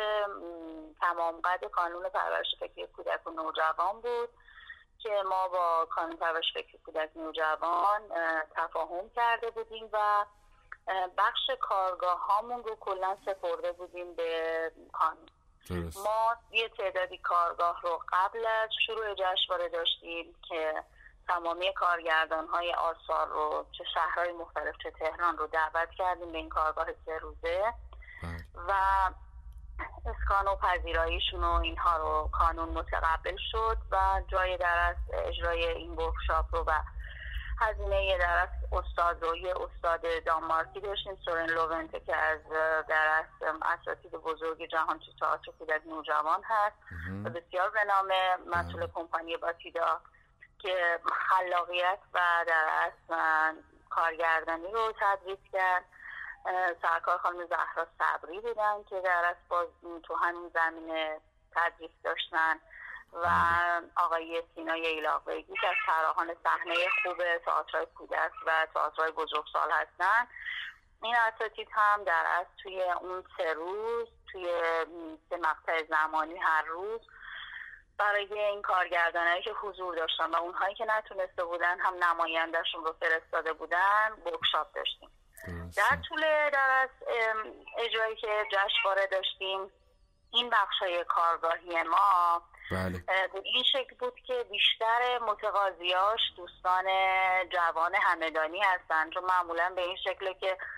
تمام قد کانون پرورش فکری کودک و نوجوان بود که ما با کانون پرورش فکری کودک نوجوان تفاهم کرده بودیم و بخش کارگاه هامون رو کلا سپرده بودیم به کانون. درست. ما یه تعدادی کارگاه رو قبل از شروع جشنواره داشتیم که تمامی کارگردان‌های آثار رو چه شهرهای مختلف چه تهران رو دعوت کردیم به این کارگاه سه روزه و اسکان و پذیراییشون و اینها رو کانون متقبل شد و جای در اجرای این ورکشاپ رو و هزینه در استاد رو یه استاد دانمارکی داشتیم، سورن لوونته که از در اساتید بزرگ جهان تو تئاتر کودک نوجوان هست و بسیار به نام، مسئول کمپانی باتیدا که خلاقیت و در اصل کارگردانی رو تدریس کرد. سرکار خانم زهرا صبری بودن که در اصل باز تو همین زمینه تدریس داشتن و آقای سینای ایلاق‌بیگی که از طراحان صحنه خوب تئاتر کودک و تئاتر بزرگسال هستن. این اساتید هم در اصل توی اون سه روز توی سه مقطع زمانی هر روز برای این کارگردانایی که حضور داشتن و اونهایی که نتونسته بودن هم نمایندهشون رو فرستاده بودن ورکشاپ داشتیم. در طول در اجرایی که جشنواره داشتیم این بخشای کارگاهی ما بله. به این شکل بود که بیشتر متقاضیاش دوستان جوان همدانی هستن، چون معمولا به این شکل که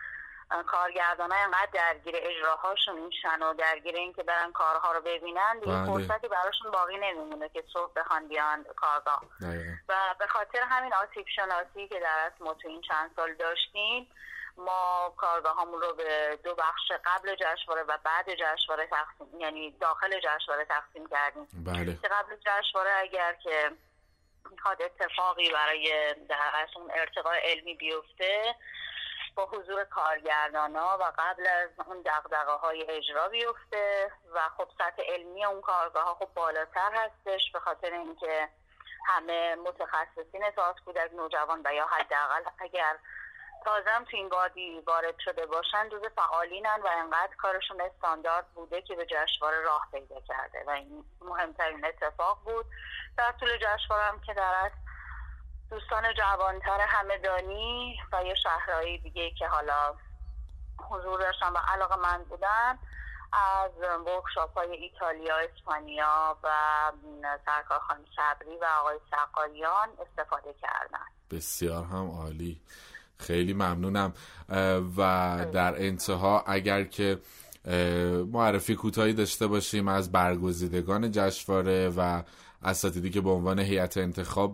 کارگردان ها اینقدر درگیر اجراهاشون میشن و درگیر این که برن کارها رو ببینن دیگه فرصتی براشون باقی نمیمونه که صبح بخوان بیان کارگاه. و به خاطر همین آسیب شناسی که در اصل ما تو این چند سال داشتیم، ما کارگاه همون رو به دو بخش قبل جشنواره و بعد جشنواره تقسیم، یعنی داخل جشنواره تقسیم کردیم. بله. که قبل جشنواره اگر که میخواد اتفاقی برای در اصل اون ارتقاء علمی بیفته با حضور کارگردانا و قبل از اون دغدغه‌های اجرا بیفته و خب سطح علمی اون کارگاه ها خب بالاتر هستش به خاطر اینکه همه متخصصین تئاتر کودک نوجوان و یا حداقل اگر تازم تو این وادی وارد شده باشن جزو فعالینن و انقدر کارشون استاندارد بوده که به جشنواره راه پیدا کرده و این مهمترین اتفاق بود. در طول جشنواره هم که در اصل دوستان جوانتر همدانی و یا شهرهای دیگه که حالا حضور داشتن و علاقه من بودن از ورکشاپ های ایتالیا، اسپانیا و سرکار خانم صبری و آقای سقاییان استفاده کردن. بسیار هم عالی، خیلی ممنونم. و در انتها اگر که معرفی کوتاهی داشته باشیم از برگزیدگان جشنواره و اساتیدی که به عنوان هیئت انتخاب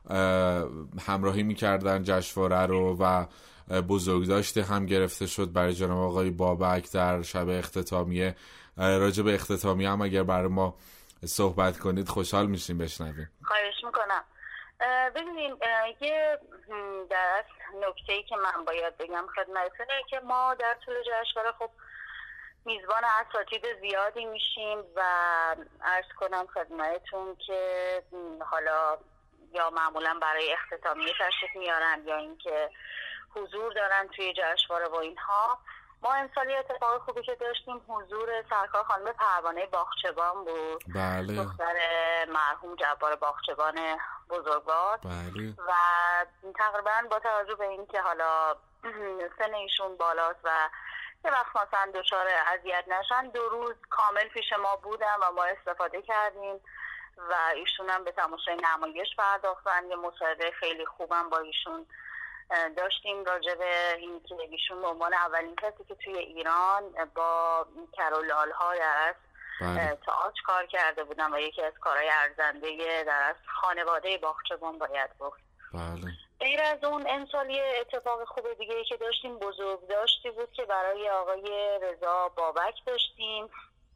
همراهی می‌کردن جشنواره رو و بزرگداشت هم گرفته شد برای جناب آقای بابک در شب اختتامیه. راجع به اختتامیه هم اگر برای ما صحبت کنید خوشحال میشیم بشنویم. خواهش میکنم. ببینین یه در نکته‌ای که من باید بگم خدمتتونه که ما در طول جشنواره خب میزبان اساتید زیادی میشیم و عرض کنم خدمتتون که حالا یا معمولا برای اختتامیه تشریف میارن یا اینکه حضور دارن توی جشنواره و اینها. ما امسال اتفاق خوبی که داشتیم حضور سرکار خانم پروانه باغچبان بود. بله. دختر مرحوم جبار باغچبان بزرگوار. بله. و تقریبا با توجه به این که حالا سن ایشون بالاست و یه وقت مثلا دچار اذیت نشن دو روز کامل پیش ما بودن و ما استفاده کردیم و ایشون هم به تماشای نمایش پرداختن. یه مصاحبه خیلی خوبم با ایشون داشتیم راجع به این که ایشون به عنوان اولین کسی که توی ایران با کرولال ها در اصل تئاتر کار کرده بودن و یکی از کارهای ارزنده در اصل خانواده باغچبان باید گفت. بله. غیر از اون امسال یه اتفاق خوب دیگه که داشتیم بزرگداشتی بود که برای آقای رضا بابک داشتیم.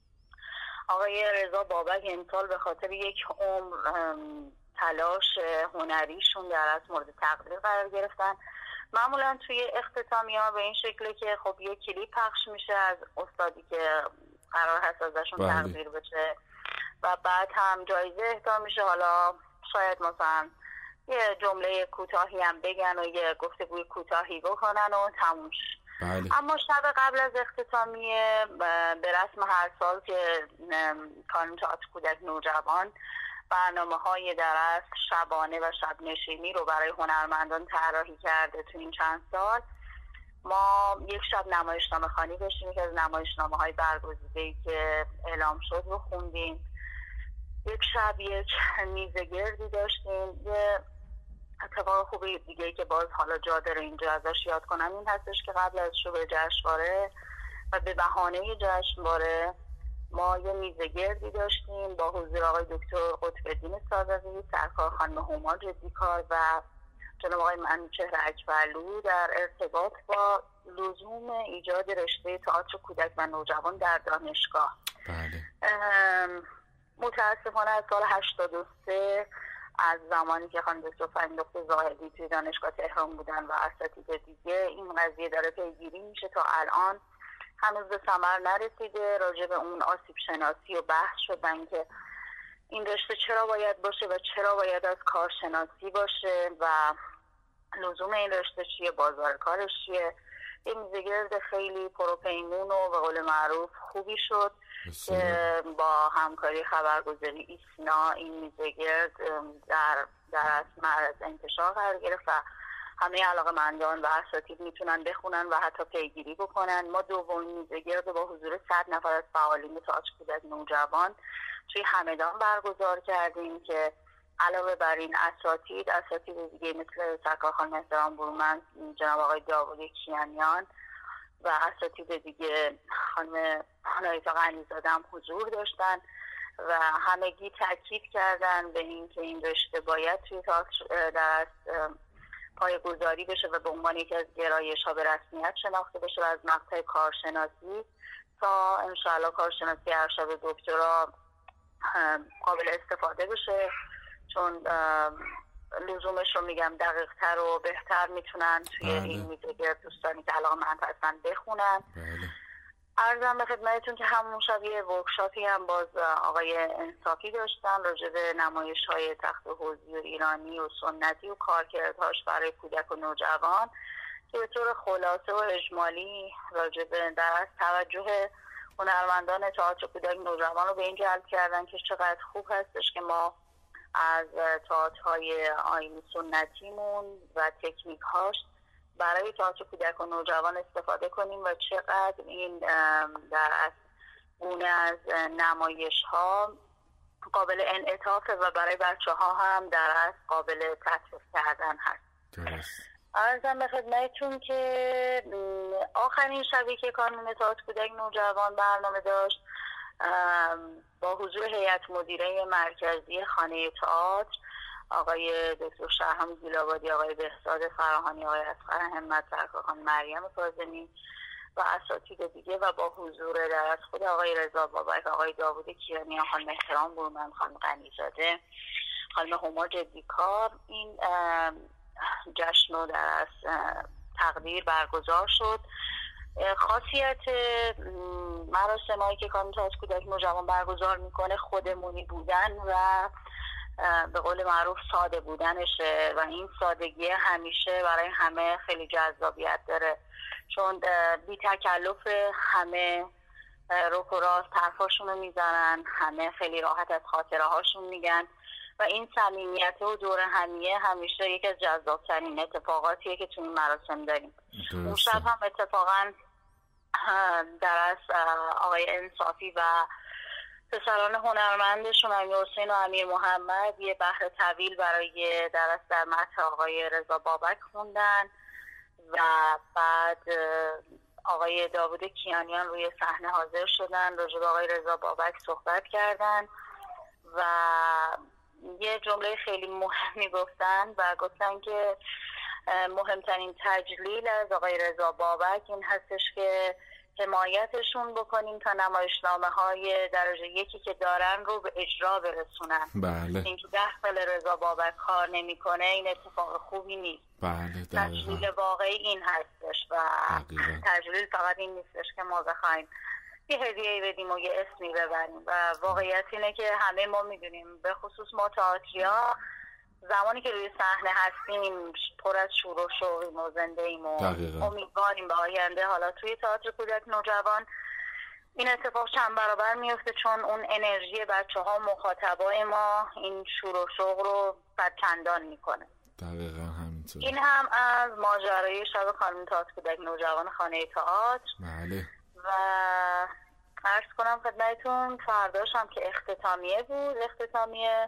آقای رضا بابک امسال به خاطر یک عمر تلاش هنریشون در از مورد تقدیر قرار گرفتن. معمولا توی اختتامی ها به این شکله که خب یه کلیپ پخش میشه از استادی که قرار هست ازشون تقدیر بشه و بعد هم جایزه اهدا میشه. حالا شاید مثلا یه جمله کوتاهی هم بگن و یه گفتگوی کوتاهی بکنن و تموم شه. بله. اما شب قبل از اختتامیه به رسم هر سال که کانون تئاتر کودک نوجوان برنامه های در اصل شبانه و شب نشینی رو برای هنرمندان طراحی کرده تو این چند سال. ما یک شب نمایشنامه خوانی داشتیم که از نمایشنامه های برگزیده‌ای که اعلام شد رو خوندیم. یک شب یک میزه گردی داشتیم. یه اتفاق خوبی دیگه که باز حالا جا داره اینجا ازش یاد کنم این هستش که قبل از شروع جشنواره و به بهانه جشنواره ما یه میزه گردی داشتیم با حضور آقای دکتر قطب‌الدین صادقی، سرکار خانم هما جدیکار و جناب آقای منوچهر اکبرلو در ارتباط با لزوم ایجاد رشته تئاتر کودک و نوجوان در دانشگاه. بله. متاسفانه از سال هشتاد و سه از زمانی که خانم دکتر فرخ زاهدی توی دانشگاه تهران بودن و اساتید دیگه این قضیه داره پیگیری میشه تا الان هنوز به ثمر نرسیده. راجع به اون آسیب شناسی و بحث شدن که این رشته چرا باید باشه و چرا باید از کارشناسی باشه و لزوم این رشته چیه، بازار کارش چیه. یه میزگرد خیلی پروپیمون و به قول معروف خوبی شد که با همکاری خبرگزاری ایسنا این میزگرد در در معرض انتشار قرار گرفت و همه علاقه‌مندان و اساتید میتونن بخونن و حتی پیگیری بکنن. ما دومین میزگرد با حضور صد نفر از فعالین تئاتر کودک نوجوان توی همدان برگزار کردیم که علاوه بر این اساتید اساتید دیگه مثل سرکار خانم احترام برومند، جناب آقای داوود کیانیان و اساتید دیگه خانم آنایتا غنی‌زاده هم حضور داشتن و همگی تاکید کردن به این که این رشته باید توی تئاتر در پایه‌گذاری بشه و به عنوان یکی از گرایش‌ها به رسمیت شناخته بشه و از مقطع کارشناسی تا انشاءالله کارشناسی ارشد دکترا قابل استفاده بشه، چون لزومش رو میگم دقیق تر و بهتر میتونن توی بله. این میزه دوستانی که علاقه‌مند هستن بخونن. بله. عرضم به خدمتتون که همون شب یه ورکشاپی هم باز آقای انصافی داشتن راجع به نمایش‌های تخت حوضی و ایرانی و سنتی و کارکردهاش برای کودک و نوجوان که به طور خلاصه و اجمالی راجع به در از توجه هنرمندان تئاتر کودک نوجوان رو به این جلب کردن که چقدر خوب هستش که ما از تئاترهای آیینی سنتیمون و تکنیک‌هاش برای تئاتر کودک و نوجوان استفاده کنیم و چقدر این در از گونه از نمایش‌ها قابل انعطاف و برای بچه‌ها هم در از قابل تطبیق کردن هست. درست. عرضم به خدمتتون که آخرین شبی که کانون تئاتر کودک نوجوان برنامه داشت با حضور هیئت مدیره مرکزی خانه تئاتر آقای دکتر شهرام گیل‌آبادی، آقای بهزاد فراهانی، آقای اصغر همت، سرکار مریم کاظمی و اساتید دیگه و با حضور در از خود آقای رضا بابک، آقای داوود کیانی، خانم احترام برومند، خانم غنی‌زاده، خانم هما جدیکار این جشن رو در از تقدیر برگزار شد. خاصیت مراسمایی که کانون تئاتر کودک نوجوان برگزار میکنه خودمونی بودن و به قول معروف ساده بودنشه و این سادگی همیشه برای همه خیلی جذابیت داره، چون بی تکلف همه روک و راست حرفاشون رو میزنن، همه خیلی راحت از خاطره هاشون میگن و این صمیمیت و دور همیه همیشه یکی از جذابترین اتفاقاتیه که تو این مراسم داریم. اون شب هم اتفاقا در از آقای انصافی و پسران هنرمندشون امیر حسین و امیر محمد یه بحر طویل برای درس در متن آقای رضا بابک خوندن و بعد آقای داوود کیانیان روی صحنه حاضر شدن، راجع به آقای رضا بابک صحبت کردن و یه جمله خیلی مهمی گفتن و گفتن که مهمترین تجلیل از آقای رضا بابک این هستش که حمایتشون بکنیم تا نمایشنامه های درجه یکی که دارن رو به اجرا برسونن. بله. اینکه ده سال رضا بابک کار نمیکنه این اتفاق خوبی نیست. بله. تجلیل واقعی این هستش و تجلیل فقط این نیستش که ما بخوایم یه هدیه‌ای بدیم و یه اسمی ببریم و واقعیت اینه که همه ما میدونیم به خصوص ما تئاتریا زمانی که روی صحنه هستیم پر از شور و شوقیم و زنده ایم و امیدواریم به آینده. حالا توی تئاتر کودک نوجوان این اتفاق چند برابر میفته چون اون انرژی بچه ها مخاطبای ما این شور و شوق رو صدچندان میکنه. دقیقا همینطور. این هم از ماجرای شب کانون تئاتر کودک نوجوان خانه تئاتر. بله. و عرض کنم خدمتتون فرداش هم که اختتامیه بود، اختتامیه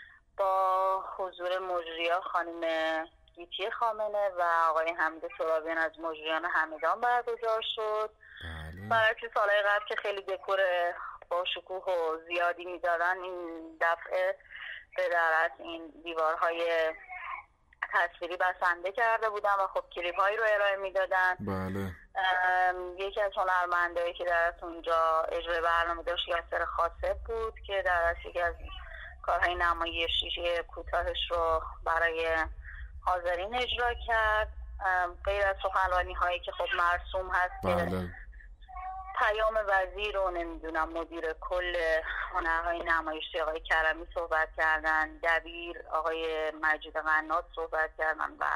با حضور مجریان خانم گیتی خامنه و آقای حمید سرابیان از مجریان همدان برگزار شد. برعکس سالهای قبل که خیلی دکور با شکوه و زیادی میدادن این دفعه به درست این دیوارهای تصویری بسنده کرده بودن و خب کلیپ هایی رو ارائه میدادن. بله. یکی از هنرمندایی که در اونجا اجرای برنامه داشت یاسر خاصب بود که در یکی از کارهای نمایشی کوتاهش رو برای حاضرین اجرا کرد. غیر از سخنرانی هایی که خب مرسوم هست بله. پیام وزیر رو نمیدونم مدیر کل هنرهای نمایشی آقای کرمی صحبت کردن، دبیر آقای مجید قنات صحبت کردن و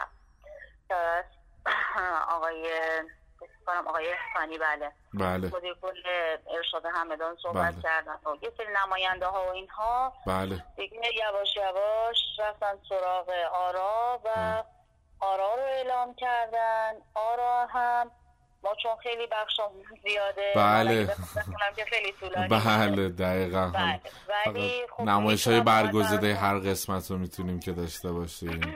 آقای آقای احسانی بله بله مدیر کل ارشاد همدان صحبت بله. کردن و یه سری نماینده ها و اینها بله. دیگه یواش یواش رفتن سراغ آرا و بله. آرا رو اعلام کردن. آرا هم ما چون خیلی بخشم زیاده بله که خیلی طولانی بله دقیقاً بله. ولی خب نمایش‌های برگزیده هر قسمت رو میتونیم که داشته باشیم.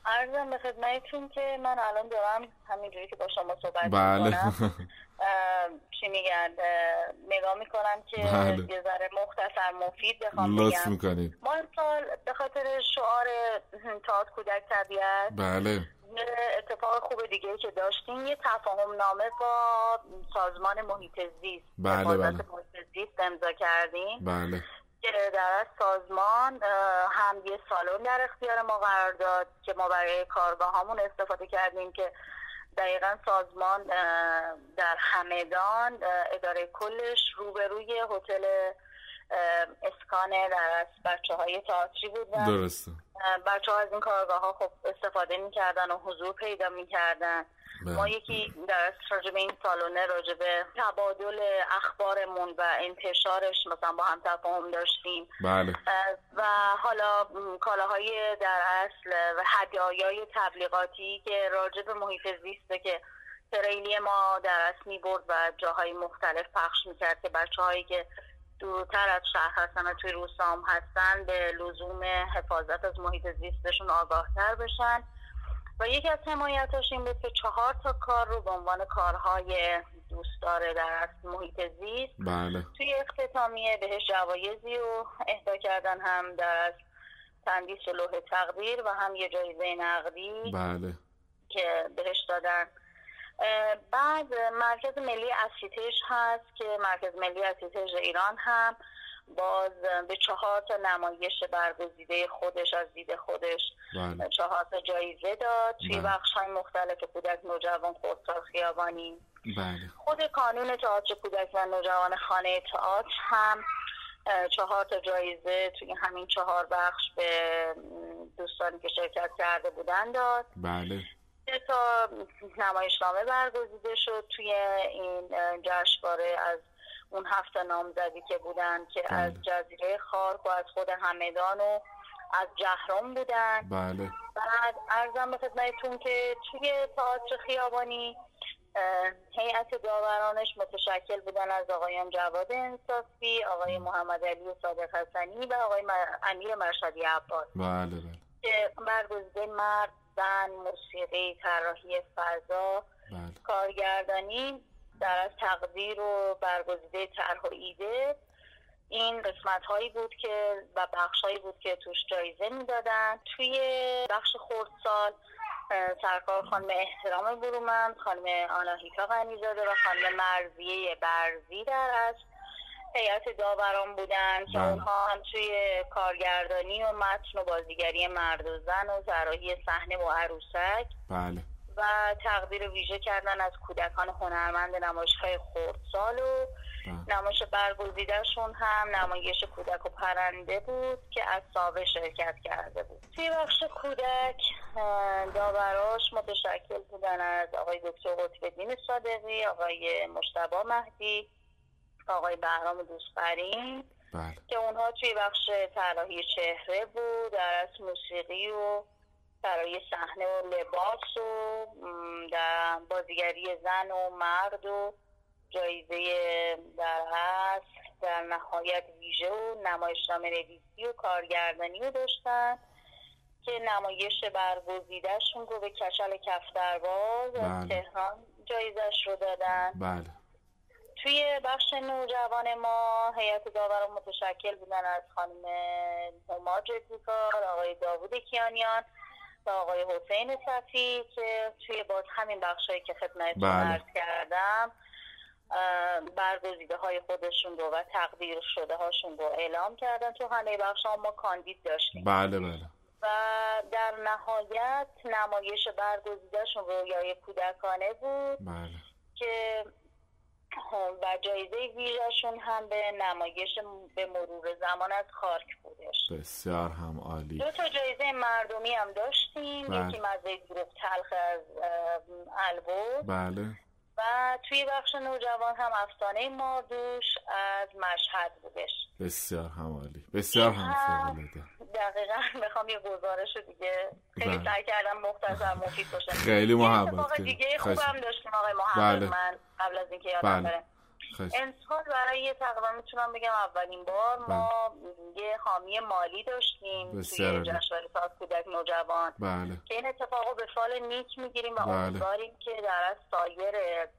عرضم به خدمتتون که من الان دارم همینجوری که با شما صحبت بله. میکنم چی میگن نگاه میکنم که بله. یه ذره مختصر مفید بخوام بگم. لطف میکنید. ما امسال به خاطر شعار تئاتر کودک طبیعت بله اتفاق خوب دیگه که داشتیم یه تفاهم نامه با سازمان محیط زیست بله بله محیط زیست امضا کردیم. بله که در از سازمان هم یه سالن در اختیار ما قرار داد که ما برای کارگاه هامون استفاده کردیم که دقیقا سازمان در همدان اداره کلش روبروی هتل اسکان در از بچه های تئاتری بودن. درسته. بچه ها از این کارگاه ها خب استفاده میکردن و حضور پیدا میکردن. ما یکی در راجع به این سالونه راجع به تبادل اخبارمون و انتشارش مثلا با هم تفاهم داشتیم. بله. و حالا کالاهای در اصل و هدایای تبلیغاتی که راجع به محیط زیسته که تریلی ما در اصل میبرد و جاهای مختلف پخش میکرد که بچه هایی که دورتر از شهر هستن و توی روستا هم هستن به لزوم حفاظت از محیط زیستشون آگاهتر بشن. و یکی از حمایتاش این بود که چهار تا کار رو به عنوان کارهای دوستدار در اصل محیط زیست بله. توی اختتامیه بهش جوایزی رو اهدا کردن، هم در اصل تندیس و لوح تقدیر و هم یه جایزه نقدی بله. که بهش دادن. بعد مرکز ملی اسیتش هست که مرکز ملی اسیتش ایران هم باز به چهار تا نمایش برگزیده خودش از دید خودش بله. چهار تا جایزه داد توی بخش‌های مختلف کودک نوجوان خردسال خیابانی. بله. خود کانون تئاتر کودک و نوجوان خانه تئاتر هم چهار تا جایزه توی همین چهار بخش به دوستانی که شرکت کرده بودن داد. بله. سه تا نمایشنامه برگزیده شد توی این جشنواره از اون هفت نامزدی که بودن که بله. از جزیره خارک و از خود همدان و از جهرم بودن. بله. بعد عرضم به خدمتتون که توی تئاتر خیابانی هیئت داورانش متشکل بودن از آقایان جواد انصافی، آقای محمد علی صادق حسنی و آقای امیر مرشدی عباس. بله بله. که برگزیده مرد، زن، موسیقی، طراحی فضا، بله. کارگردانی در از تقدیر و برگزیده طرح و ایده، این قسمت هایی بود که و بخش هایی بود که توش جایزه میدادن. توی بخش خردسال سرکار خانم احترام برومند، خانم آناهیتا غنیزاده و خانم مرضیه برزی در از هیئت داوران بودن که اونها هم توی کارگردانی و متن و بازیگری مرد و زن و طراحی صحنه و عروسک بله. و تقدیر ویژه کردن از کودکان هنرمند نمایش‌های خردسال و نمایش برگزیده‌شون هم نمایش کودک و پرنده بود که از ساوه شرکت کرده بود. توی بخش کودک داوراش متشکل بودن از آقای دکتر قطب‌الدین صادقی، آقای مجتبی مهدی، آقای بهرام دوست‌فرین بله. که اونها توی بخش طراحی چهره بود، در از موسیقی و طراحی صحنه و لباس و در بازیگری زن و مرد و جایزه در اصل در نهایت ویژه و نمایشنامه نویسی و کارگردانی رو داشتن که نمایش برگزیده‌شون رو به کچل کفترباز از تهران جایزش رو دادن. بله. توی بخش نوجوان ما هیئت داوران متشکل بودن از خانم هما جدیکار، آقای داوود کیانیان و آقای حسین صفی که توی باز همین بخشایی که خدمتتون عرض کردم برگزیده های خودشون رو و تقدیر شده هاشون رو اعلام کردن. تو همه بخش ها ما کاندید داشتیم. بله بله. و در نهایت نمایش برگزیدهشون رویای کودکانه بود. بله. که و جایزه ویژه‌شون هم به نمایش به مرور زمان از خارک بودش. بسیار هم عالی. دو تا جایزه مردمی هم داشتیم. بله. یکی مزه دروغ تلخ از البرز. بله. و توی بخش نوجوان هم افسانه ماردوش از مشهد بودش. بسیار هم عالی. بسیار هم فوق‌العاده. دقیقاً بخوام یه گزارش دیگه خیلی سعی کردم مختصر مفید باشه. خیلی محبت کردم. دیگه خوبم داشتیم آقای محمد. بله. من قبل از اینکه یادم بره امسال برای تقریبا میتونم بگم اولین بار ما بله. یه حامی مالی داشتیم توی جشنواره ساز کودک نوجوان بله. که این اتفاقو به فال نیک میگیریم و امیدواریم بله. که در از سایر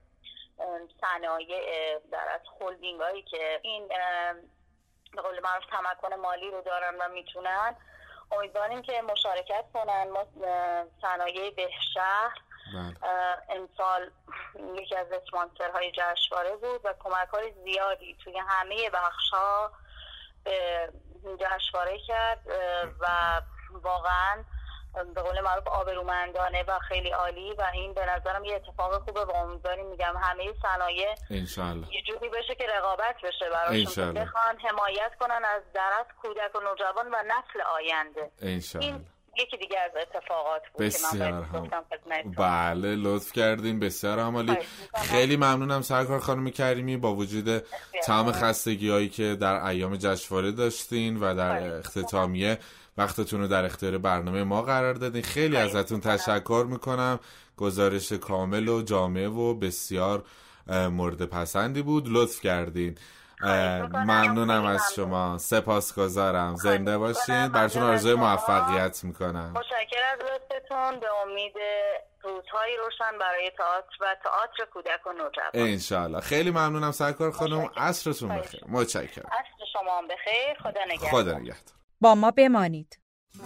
صنایع در از هلدینگ هایی که این به قول معروف تمکن مالی رو دارن و میتونن، امیدواریم که مشارکت کنن. ما صنایع بهشهر امسال یکی از اسپانسرهای جشنواره بود و کمک‌های زیادی توی همه بخش‌ها به جشنواره کرد و واقعاً به قول معروف آبرومندانه و خیلی عالی و این به نظرم یه اتفاق خوبه و امیدواریم میگم همه صنایع انشالله یه جوری بشه که رقابت بشه براشون، که بخوان حمایت کنن از درس کودک و نوجوان و نسل آینده. انشالله. این یکی دیگه از اتفاقات بود بسیار که من هم. بله لطف کردین، بسیار عالی. خیلی ممنونم سرکار خانم کریمی، با وجود تمام خستگی هایی که در ایام جشنواره داشتین و در اختتامیه وقتتون رو در اختیار برنامه ما قرار دادین. خیلی ازتون تشکر میکنم. گزارش کامل و جامع و بسیار مورد پسندی بود. لطف کردین. ممنونم از شما. سپاسگزارم. زنده باشین. براتون آرزوی موفقیت میکنم. متشکرم از لطفتون. به امید روزهای روشن برای تئاتر و تئاتر کودک و نوجوان انشالله. خیلی ممنونم سرکار خانم. عصرتون بخیر. متشکرم. عصر شما هم بخیر. خدا نگهدار. خدا نگهدار. با ما بمانید.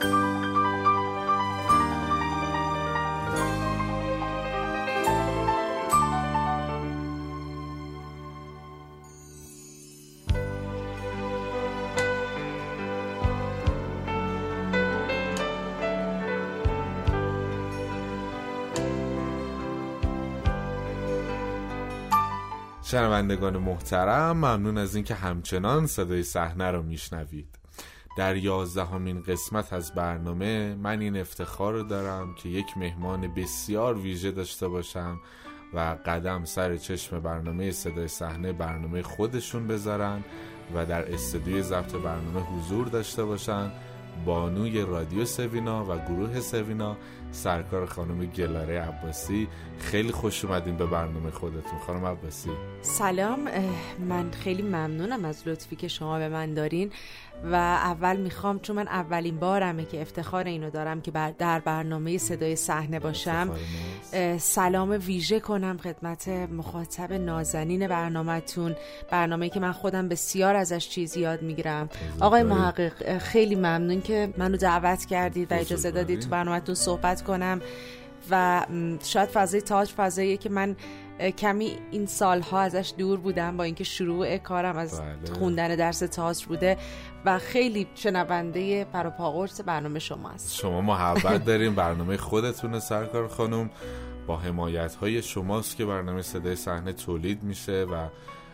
شنوندگان محترم، ممنون از اینکه همچنان صدای صحنه رو میشنوید. در یازدهمین قسمت از برنامه من این افتخار رو دارم که یک مهمان بسیار ویژه داشته باشم و قدم سر چشم برنامه صدای صحنه برنامه خودشون بذارن و در استودیوی ضبط برنامه حضور داشته باشن. بانوی رادیو سوینا و گروه سوینا، سرکار خانم گلاره عباسی. خیلی خوش اومدین به برنامه خودتون خانم عباسی. سلام، من خیلی ممنونم از لطفی که شما به من دارین و اول میخوام، چون من اولین بارمه که افتخار اینو دارم که در برنامه صدای صحنه باشم، سلام ویژه کنم خدمت مخاطب نازنین برنامه‌تون، برنامه‌ای که من خودم بسیار ازش چیز یاد میگیرم. آقای محقق خیلی ممنون که منو دعوت کردید و اجازه دادید تو برنامه‌تون صحبت کنم و شاید فضای تئاتر فضاییه که من کمی این سالها ازش دور بودم، با اینکه شروع کارم از بله. خوندن درس تئاتر بوده و خیلی شنونده پروپاقرص برنامه شما هست. شما محبت دارین، برنامه خودتونه سرکار خانم، با حمایت‌های شماست که برنامه صدای صحنه تولید میشه و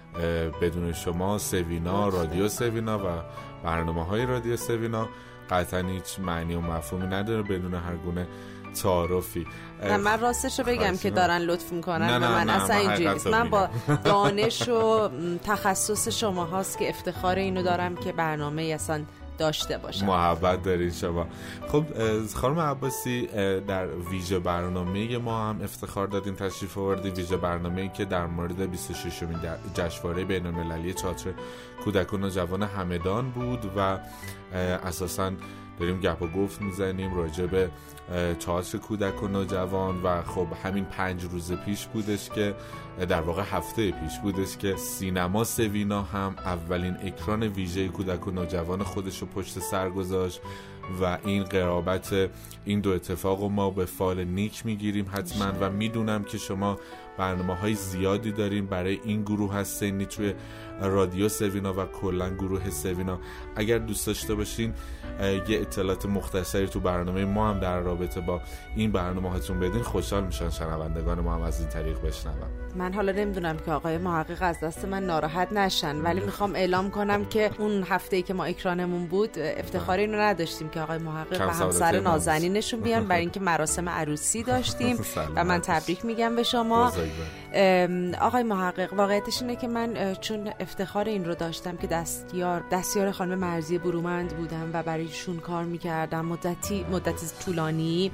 بدون شما سوینا، رادیو سوینا و برنامه‌های رادیو سوینا قطعا هیچ معنی و مفهومی نداره بدون هر گونه تعارفی. نه من راستش رو بگم که دارن لطف میکنن به من، نه اصلا اینجوری نیست. من با دانش و تخصص شما هاست که افتخار اینو دارم که برنامه اصلا داشته باشم. محبت دارین شما. خب خانم عباسی، در ویژه برنامه ما هم افتخار دادین تشریف آوردین، ویژه برنامه‌ای که در مورد بیست و ششمین جشنواره بین‌المللی تئاتر کودک و نوجوان همدان بود و اساساً داریم گپ و گفت میزنیم راجع به تئاتر کودک و نوجوان و خب همین پنج روز پیش بودش که در واقع هفته پیش بودش که سینما سوینا هم اولین اکران ویژه کودک و نوجوان خودش رو پشت سر گذاشت و این قرابت این دو اتفاق رو ما به فال نیک میگیریم حتما و میدونم که شما برنامه های زیادی داریم برای این گروه از سنی توی رادیو سوینا و کلا گروه سوینا. اگر دوست داشته باشین یه اطلاعات مختصری تو برنامه ما هم در رابطه با این برنامه هاتون بدین، خوشحال میشن شنوندگان ما هم از این طریق بشنون. من حالا نمیدونم که آقای محقق از دست من ناراحت نشن، ولی میخوام اعلام کنم که اون هفته‌ای که ما اکرانمون بود افتخار اینو نداشتیم که آقای محقق و همسر نازنینشون بیان برای اینکه مراسم عروسی داشتیم و من تبریک میگم به شما. آقای محقق، واقعیتش اینه که من چون افتخار این رو داشتم که دستیار دستیار خانم مرضی برومند بودم و برایشون کار میکردم مدتی مدت طولانی،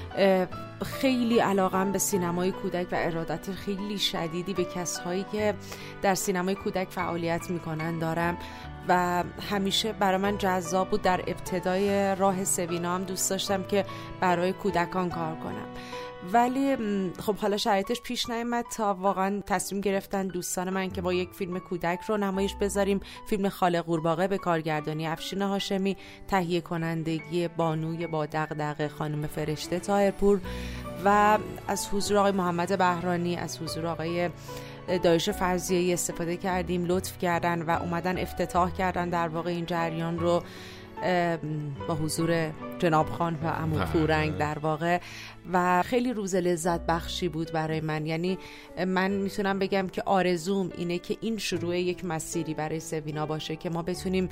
خیلی علاقم به سینمای کودک و ارادت خیلی شدیدی به کسایی که در سینمای کودک فعالیت میکنن دارم و همیشه برای من جذاب بود. در ابتدای راه سوینا هم دوست داشتم که برای کودکان کار کنم، ولی خب حالا شرایطش پیش نیامد تا واقعا تصمیم گرفتن دوستان من که با یک فیلم کودک رو نمایش بذاریم، فیلم خاله قورباغه به کارگردانی افشین هاشمی، تهیه کنندگی بانوی با دغدغه خانم فرشته طاهرپور و از حضور آقای محمد بهرانی، از حضور آقای دایش فرضیه‌ای استفاده کردیم، لطف کردن و اومدن افتتاح کردن در واقع این جریان رو با حضور جناب خان و عمو پورنگ در واقع و خیلی روز لذت بخشی بود برای من. یعنی من میتونم بگم که آرزوم اینه که این شروع یک مسیری برای سوینا باشه که ما بتونیم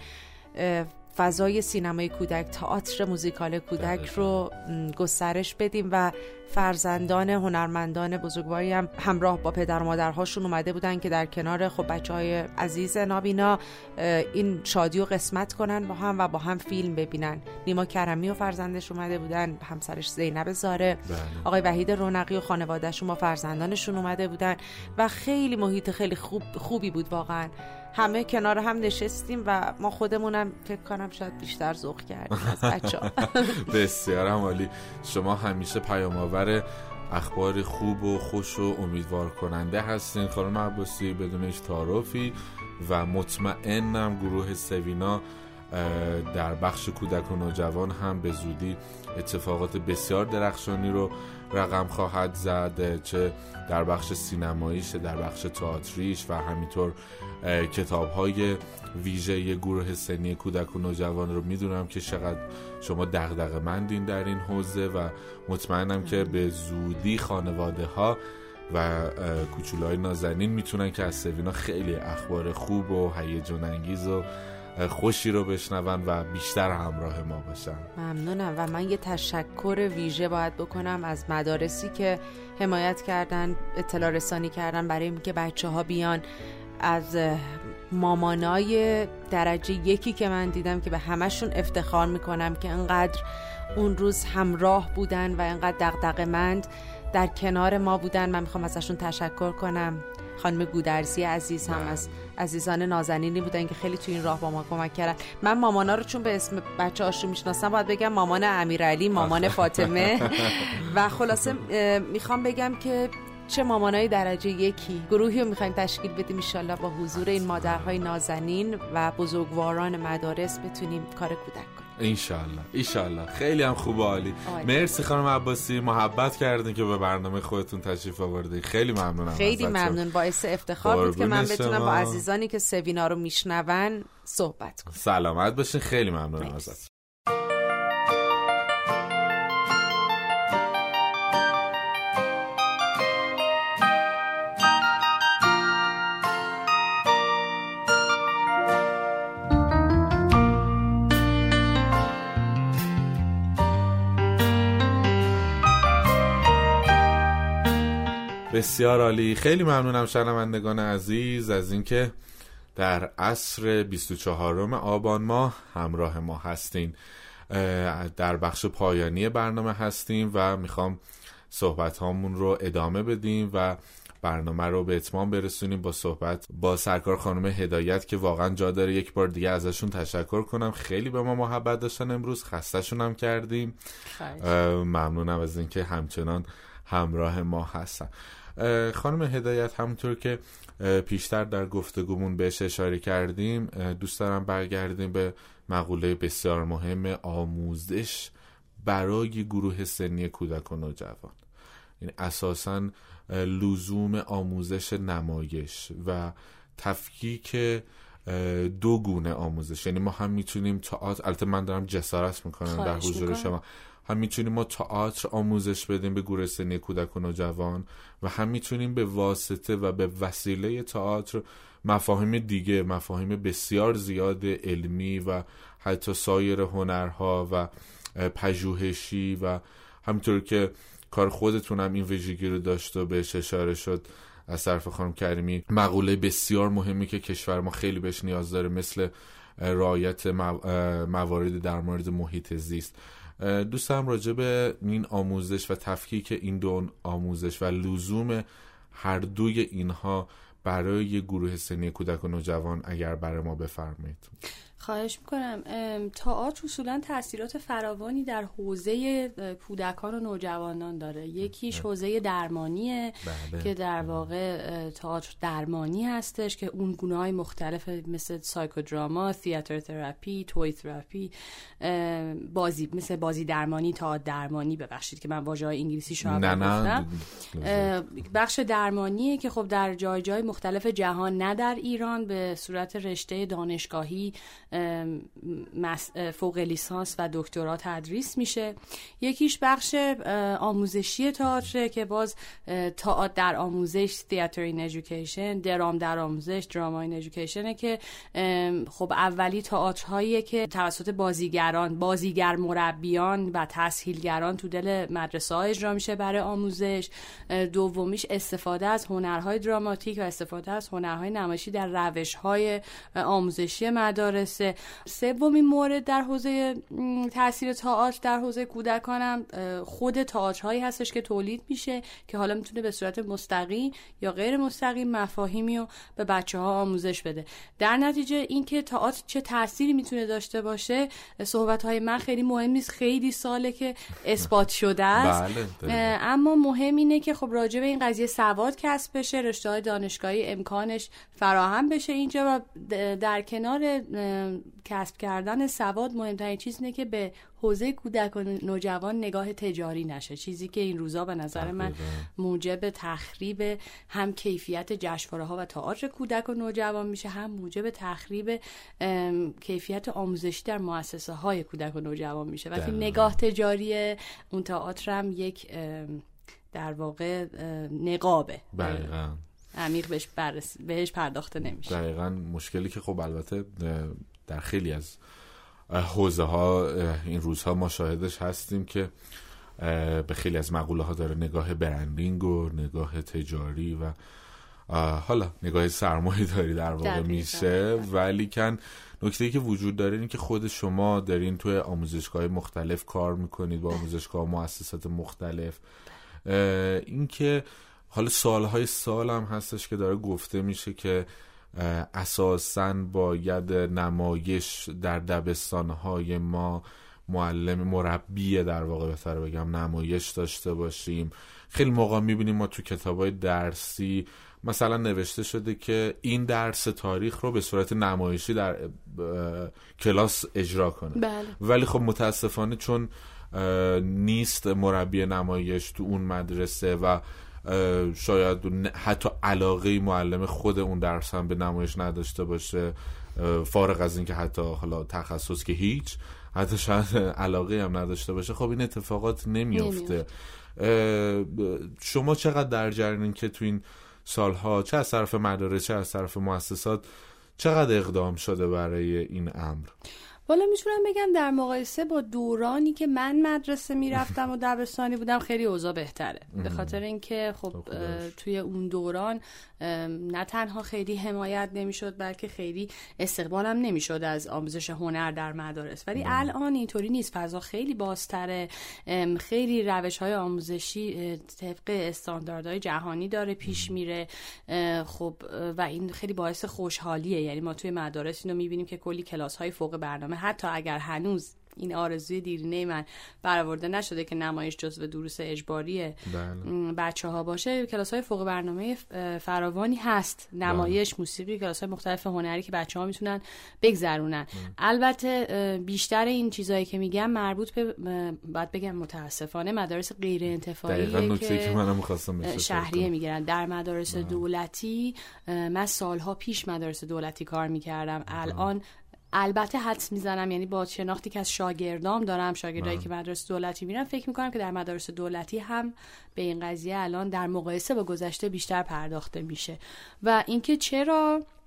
فضای سینمای کودک، تئاتر موزیکال کودک رو گسترش بدیم و فرزندان هنرمندان بزرگواری هم همراه با پدر و مادرهاشون اومده بودن که در کنار خب بچهای عزیز نابینا این شادی و قسمت کنن با هم و با هم فیلم ببینن. نیما کرمی و فرزندش اومده بودن، همسرش زینب زاره، آقای وحید رونقی و خانوادهشون با فرزندانشون اومده بودن و خیلی محیط خیلی خوب خوبی بود واقعا. همه کنار هم نشستیم و ما خودمونم فکر کنم شاید بیشتر ذوق کردیم از بچه‌ها. بسیار عالی. شما همیشه پیام‌آور اخبار خوب و خوش و امیدوار کننده هستین خانم عباسی بدون هیچ تعارفی و مطمئنم گروه سوینا در بخش کودک و نوجوان هم به زودی اتفاقات بسیار درخشانی رو رقم خواهد زد، چه در بخش سینماییش، در بخش تئاتریش و همینطور کتاب‌های ویژه گروه سنی کودک و نوجوان رو میدونم که چقدر شما دغدغه‌مندین در این حوزه و مطمئنم که به زودی خانواده‌ها و کوچولوهای نازنین میتونن که از سوینا خیلی اخبار خوب و هیجان انگیز و خوشی رو بشنون و بیشتر همراه ما باشن. ممنونم و من یه تشکر ویژه باید بکنم از مدارسی که حمایت کردن، اطلاع رسانی کردن برای اینکه بچه‌ها بیان، از مامانای درجه یکی که من دیدم که به همشون افتخار میکنم که انقدر اون روز همراه بودن و انقدر دغدغه‌مند در کنار ما بودن. من میخوام ازشون تشکر کنم. خانم گودرزی عزیز هم از عزیزان نازنینی بودن که خیلی تو این راه با ما کمک کردن. من مامانا رو چون به اسم بچه هاشون میشناسم باید بگم مامان امیرعلی، مامان فاطمه و خلاصه میخوام بگم که چه مامانای درجه یکی گروهی رو میخوایم تشکیل بدیم انشالله با حضور این مادرهای نازنین و بزرگواران مدارس بتونیم کار کودک کنیم انشالله. انشالله. خیلی هم خوب و عالی. مرسی خانم عباسی، محبت کردین که به برنامه خودتون تشریف آوردین. خیلی ممنونم. خیلی ممنون، باعث افتخار بود که من بتونم با عزیزانی که سوینا رو میشنون صحبت کنم. سلامت باشین. خیلی ممنونم ازت. بسیار عالی. خیلی ممنونم شنوندگان عزیز از اینکه در عصر بیست و چهارم آبان ماه همراه ما هستین. در بخش پایانی برنامه هستیم و میخوام صحبت هامون رو ادامه بدیم و برنامه رو به اتمام برسونیم با صحبت با سرکار خانم هدایت که واقعا جا داره یک بار دیگه ازشون تشکر کنم. خیلی به ما محبت داشتن، امروز خستشون هم کردیم. ممنونم از اینکه همچنان همراه ما هستن. خانم هدایت، همونطور که پیشتر در گفتگومون بهش اشاره کردیم، دوست دارم برگردیم به مقوله بسیار مهم آموزش برای گروه سنی کودک و نوجوان. یعنی اساساً لزوم آموزش نمایش و تفکیک دو گونه آموزش. یعنی ما هم میتونیم تئاتر، البته من دارم جسارت میکنم در حضور شما، هم میتونیم ما تئاتر آموزش بدیم به گروه سنی کودک و نوجوان و هم میتونیم به واسطه و به وسیله تئاتر مفاهیم دیگه، مفاهیم بسیار زیاد علمی و حتی سایر هنرها و پژوهشی و همینطور که کار خودتون هم این ویژگی رو داشت و بهش اشاره شد از طرف خانم کریمی. مقوله بسیار مهمی که کشور ما خیلی بهش نیاز داره مثل رعایت موارد در مورد محیط زیست. دوستم راجع به این آموزش و تفکیک این دو آموزش و لزوم هر دوی اینها برای یه گروه سنی کودک و نوجوان اگر برای ما بفرمایید. خواهش میکنم. تئاتر اصولا تاثیرات فراوانی در حوزه کودکان و نوجوانان داره. یکیش حوزه درمانیه بله. که در واقع تئاتر درمانی هستش که اون گونه‌های مختلف مثل سایکودراما، تئاتر تراپی، توی تراپی، بازی مثل بازی درمانی، تئاتر درمانی، ببخشید که من واژه‌های انگلیسی شاید گفتم. بخش درمانیه که خب در جای جای مختلف جهان، نه در ایران، به صورت رشته دانشگاهی فوق لیسانس و دکترا تدریس میشه. یکیش بخش آموزشی تئاتر که باز تئاتر در آموزش، theater in education، درام در آموزش، دراما in education، که خب اولی تئاترهایی که توسط بازیگران، بازیگر مربیان و تسهیلگران تو دل مدرسه ها اجرا میشه برای آموزش. دومیش استفاده از هنرهای دراماتیک و استفاده از هنرهای نمایشی در روش‌های آموزشی مدارس. سومین مورد در حوزه تاثیر تئاتر در حوزه کودکانم خود تئاترهایی هستش که تولید میشه که حالا میتونه به صورت مستقیم یا غیر مستقیم مفاهیمی رو به بچه‌ها آموزش بده. در نتیجه اینکه تئاتر چه تأثیری میتونه داشته باشه، صحبت‌های من خیلی مهم نیست، خیلی ساله که اثبات شده است. بله، اما مهم اینه که خب راجع به این قضیه سواد کسب بشه، رشته‌های دانشگاهی امکانش فراهم بشه اینجا، و در کنار کسب کردن سواد مهمترین چیز اینه که به حوزه کودک و نوجوان نگاه تجاری نشه، چیزی که این روزا به نظر من موجب تخریب هم کیفیت جشنواره‌ها و تئاتر کودک و نوجوان میشه، هم موجب تخریب کیفیت آموزشی در مؤسسه‌های کودک و نوجوان میشه. وقتی نگاه تجاری اون تئاتر هم یک در واقع نقابه، دقیقاً عمیق بهش بررسی بهش پرداخته نمیشه. دقیقاً مشکلی که خب البته در خیلی از حوزه ها این روزها ما شاهدش هستیم که به خیلی از مقوله ها داره نگاه برندینگ و نگاه تجاری و حالا نگاه سرمایه داری در واقع میشه. ولی کن نکته‌ای که وجود داره این که خود شما دارین توی آموزشگاه مختلف کار میکنید با آموزشگاه مؤسسات مختلف. این که حالا سالهای سال هم هستش که داره گفته میشه که اساساً باید نمایش در دبستانهای ما معلم مربی در واقع بهتر بگم نمایش داشته باشیم. خیلی موقع میبینیم ما تو کتابای درسی مثلا نوشته شده که این درس تاریخ رو به صورت نمایشی در کلاس اجرا کنه. بله. ولی خب متاسفانه چون نیست مربی نمایش تو اون مدرسه و شاید حتی علاقه معلم خود اون درس هم به نمایش نداشته باشه، فارغ از این که حتی حالا تخصص که هیچ، حتی شاید علاقه هم نداشته باشه، خب این اتفاقات نمیفته. شما چقدر در جریانین که تو این سالها چه از طرف مدارس چه از طرف مؤسسات چقدر اقدام شده برای این امر؟ والا میتونم بگم در مقایسه با دورانی که من مدرسه میرفتم و دبستانی بودم خیلی اوضاع بهتره، به خاطر اینکه خب توی اون دوران نه تنها خیلی حمایت نمیشد بلکه خیلی استقبالم نمیشد از آموزش هنر در مدارس، ولی مم. الان اینطوری نیست، فضا خیلی بازتره، خیلی روش‌های آموزشی طبق استانداردهای جهانی داره پیش میره. خب و این خیلی باعث خوشحالیه، یعنی ما توی مدارس اینو میبینیم که کلی کلاس‌های فوق برنامه، حتی اگر هنوز این آرزوی دیرینه من برآورده نشده که نمایش جزو دروس اجباری بچه ها باشه، کلاس های فوق برنامه فراوانی هست، نمایش، بله. موسیقی، کلاس های مختلف هنری که بچه ها میتونن بگذرونن. البته بیشتر این چیزایی که میگم مربوط به باید بگم متاسفانه مدارس غیر انتفاعیه که, که منم خواستم شهریه میگیرن. در مدارس بله. دولتی من سالها پیش مدارس دولتی کار میکردم، الان البته حدس میزنم، یعنی با شناختی که از شاگردام دارم، شاگردایی که مدارس دولتی میرن، فکر میکنم که در مدارس دولتی هم به این قضیه الان در مقایسه با گذشته بیشتر پرداخته میشه. و اینکه چرا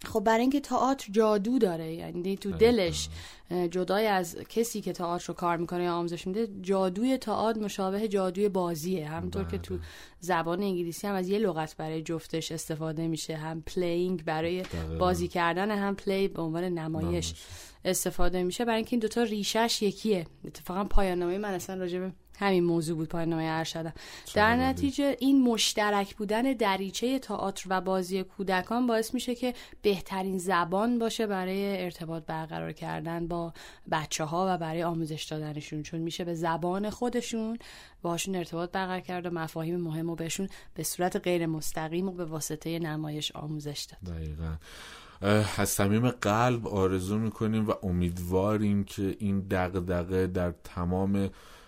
خب برای اینکه تئاتر جادو داره، یعنی تو دلش جدای از کسی که تئاتر رو کار میکنه یا آموزش میده، جادوی تئاتر مشابه جادوی بازیه. همونطور که تو زبان انگلیسی هم از یه لغت برای جفتش استفاده میشه، هم پلیینگ برای بازی کردن، هم پلی به عنوان نمایش استفاده میشه، برای اینکه این دوتا ریشش یکیه. اتفاقا پایان نامه من اصلا راجع به همین موضوع بود، پایان نامه ارشدم. در نتیجه این مشترک بودن دریچه تئاتر و بازی کودکان باعث میشه که بهترین زبان باشه برای ارتباط برقرار کردن با بچه‌ها و برای آموزش دادنشون، چون میشه به زبان خودشون باشون ارتباط برقرار کرد و مفاهیم مهم رو بهشون به صورت غیر مستقیم و به واسطه نمایش آموزش داد. دقیقاً. از صمیم قلب آرزو میکنیم و امیدواریم که این دغدغه در تمام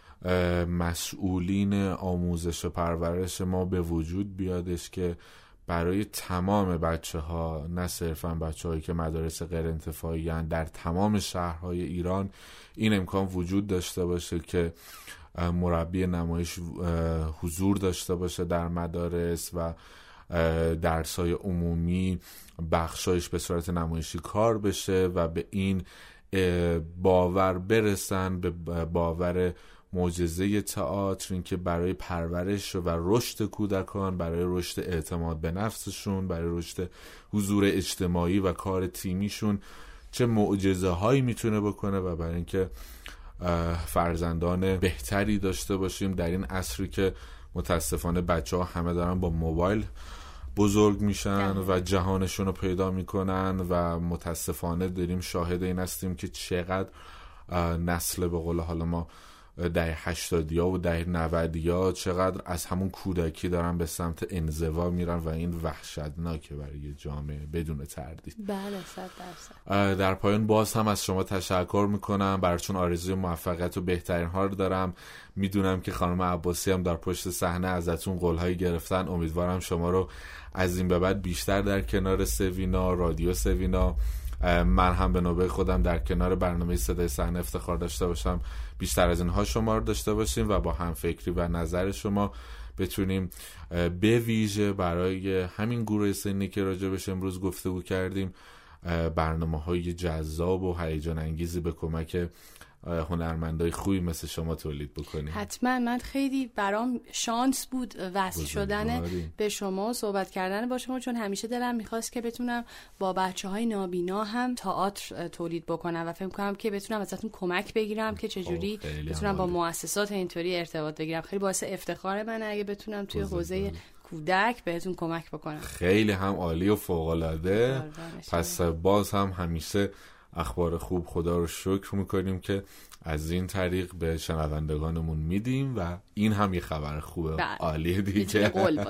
مسئولین آموزش و پرورش ما به وجود بیادش که برای تمام بچه ها، نه صرفا بچه هایی که مدارس غیر انتفاعی هستند، در تمام شهرهای ایران این امکان وجود داشته باشه که مربی نمایش حضور داشته باشه در مدارس و درس‌های عمومی بخشایش به صورت نمایشی کار بشه و به این باور برسن، به باور معجزه تئاتر، این که برای پرورش و رشد کودکان، برای رشد اعتماد به نفسشون، برای رشد حضور اجتماعی و کار تیمیشون چه معجزه هایی میتونه بکنه و برای اینکه فرزندان بهتری داشته باشیم در این عصری که متاسفانه بچه ها همه دارن با موبایل بزرگ میشن و جهانشون رو پیدا میکنن و متاسفانه داریم شاهد این هستیم که چقدر نسل به قول حالا ما دهه هشتادیا و دهه نودیا چقدر از همون کودکی دارن به سمت انزوا میرن و این وحشتناکه برای جامعه بدون تردید. بله صد درصد. در پایان باز هم از شما تشکر میکنم، براتون آرزوی موفقیت و بهترین ها رو دارم. میدونم که خانم عباسی هم در پشت صحنه ازتون قولهایی گرفتن. امیدوارم شما رو از این به بعد بیشتر در کنار سوینا، رادیو سوینا، من هم به نوبه خودم در کنار برنامه صدای صحنه افتخار داشته باشم، بیشتر از اینها شما رو داشته باشیم و با هم فکری و نظر شما بتونیم به ویژه برای همین گروه سنی که راجبش امروز گفتگو کردیم برنامه‌های جذاب و هیجان انگیزی به کمک هنرمندای خوبی مثل شما تولید بکنیم. حتما. من خیلی برام شانس بود وصل شدن به شما، صحبت کردن با شما، چون همیشه دلم میخواست که بتونم با بچه‌های نابینا هم تئاتر تولید بکنم و فکر کنم که بتونم ازتون کمک بگیرم که چجوری بتونم با مؤسسات اینطوری ارتباط بگیرم. خیلی باعث افتخار منه اگه بتونم توی حوزه کودک بهتون کمک بکنم. خیلی هم عالی و فوق‌العاده. پس باز هم همیشه اخبار خوب، خدا رو شکر میکنیم که از این طریق به شنوندگانمون میدیم و این هم یه خبر خوبه. بله. عالیه دیگه.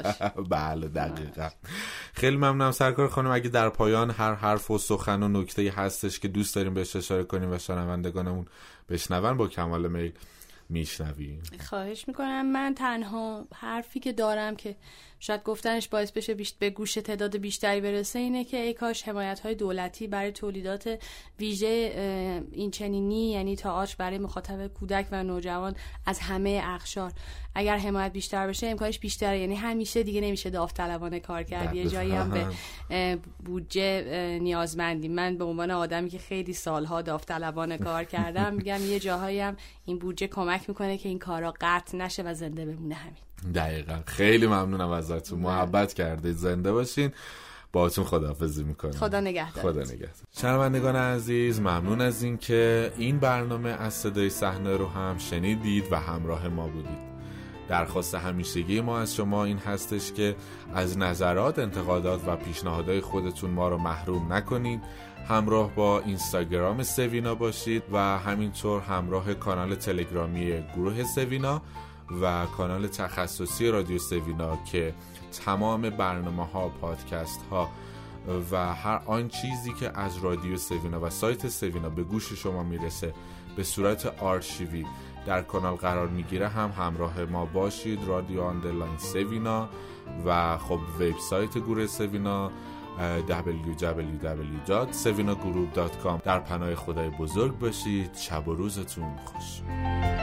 بله دقیقا. خیلی ممنونم سرکار خانم. اگه در پایان هر حرف و سخن و نکته‌ای هستش که دوست داریم بهش اشاره کنیم و شنوندگانمون بشنون، با کمال میل میشنویم. خواهش میکنم. من تنها حرفی که دارم که شاید گفتنش باعث بشه بیشت به گوش تعداد بیشتری برسه اینه که ای کاش حمایت‌های دولتی برای تولیدات ویژه این چنینی، یعنی تئاتر برای مخاطب کودک و نوجوان از همه اقشار، اگر حمایت بیشتر بشه امکانش بیشتره. یعنی همیشه دیگه نمیشه داوطلبانه کار کرد، یه جایی هم به بودجه نیازمندی. من به عنوان آدمی که خیلی سالها داوطلبانه کار کردم میگم یه جاهایی هم این بودجه کمک میکنه که این کارا قطع نشه و زنده بمونه. همین. دقیقاً. خیلی ممنونم ازتون، محبت کردید، زنده باشین. باهاتون خداحافظی میکنم. خدا نگهدار. خدا نگهدار. شنوندگان عزیز، ممنون از این که این برنامه از صدای صحنه رو هم شنیدید و همراه ما بودید. درخواست همیشگی ما از شما این هستش که از نظرات، انتقادات و پیشنهادهای خودتون ما رو محروم نکنید. همراه با اینستاگرام سوینا باشید و همینطور همراه کانال تلگرامی گروه سوینا و کانال تخصصی رادیو سوینا که تمام برنامه ها، پادکست ها و هر آن چیزی که از رادیو سوینا و سایت سوینا به گوش شما میرسه به صورت آرشیوی در کانال قرار میگیره هم همراه ما باشید. رادیو آندرلاین سوینا و خب وبسایت گروه سوینا دبلیو دبلیو دبلیو دات سوینا گروپ دات کام. در پناه خدای بزرگ باشید. شب و روزتون خوش.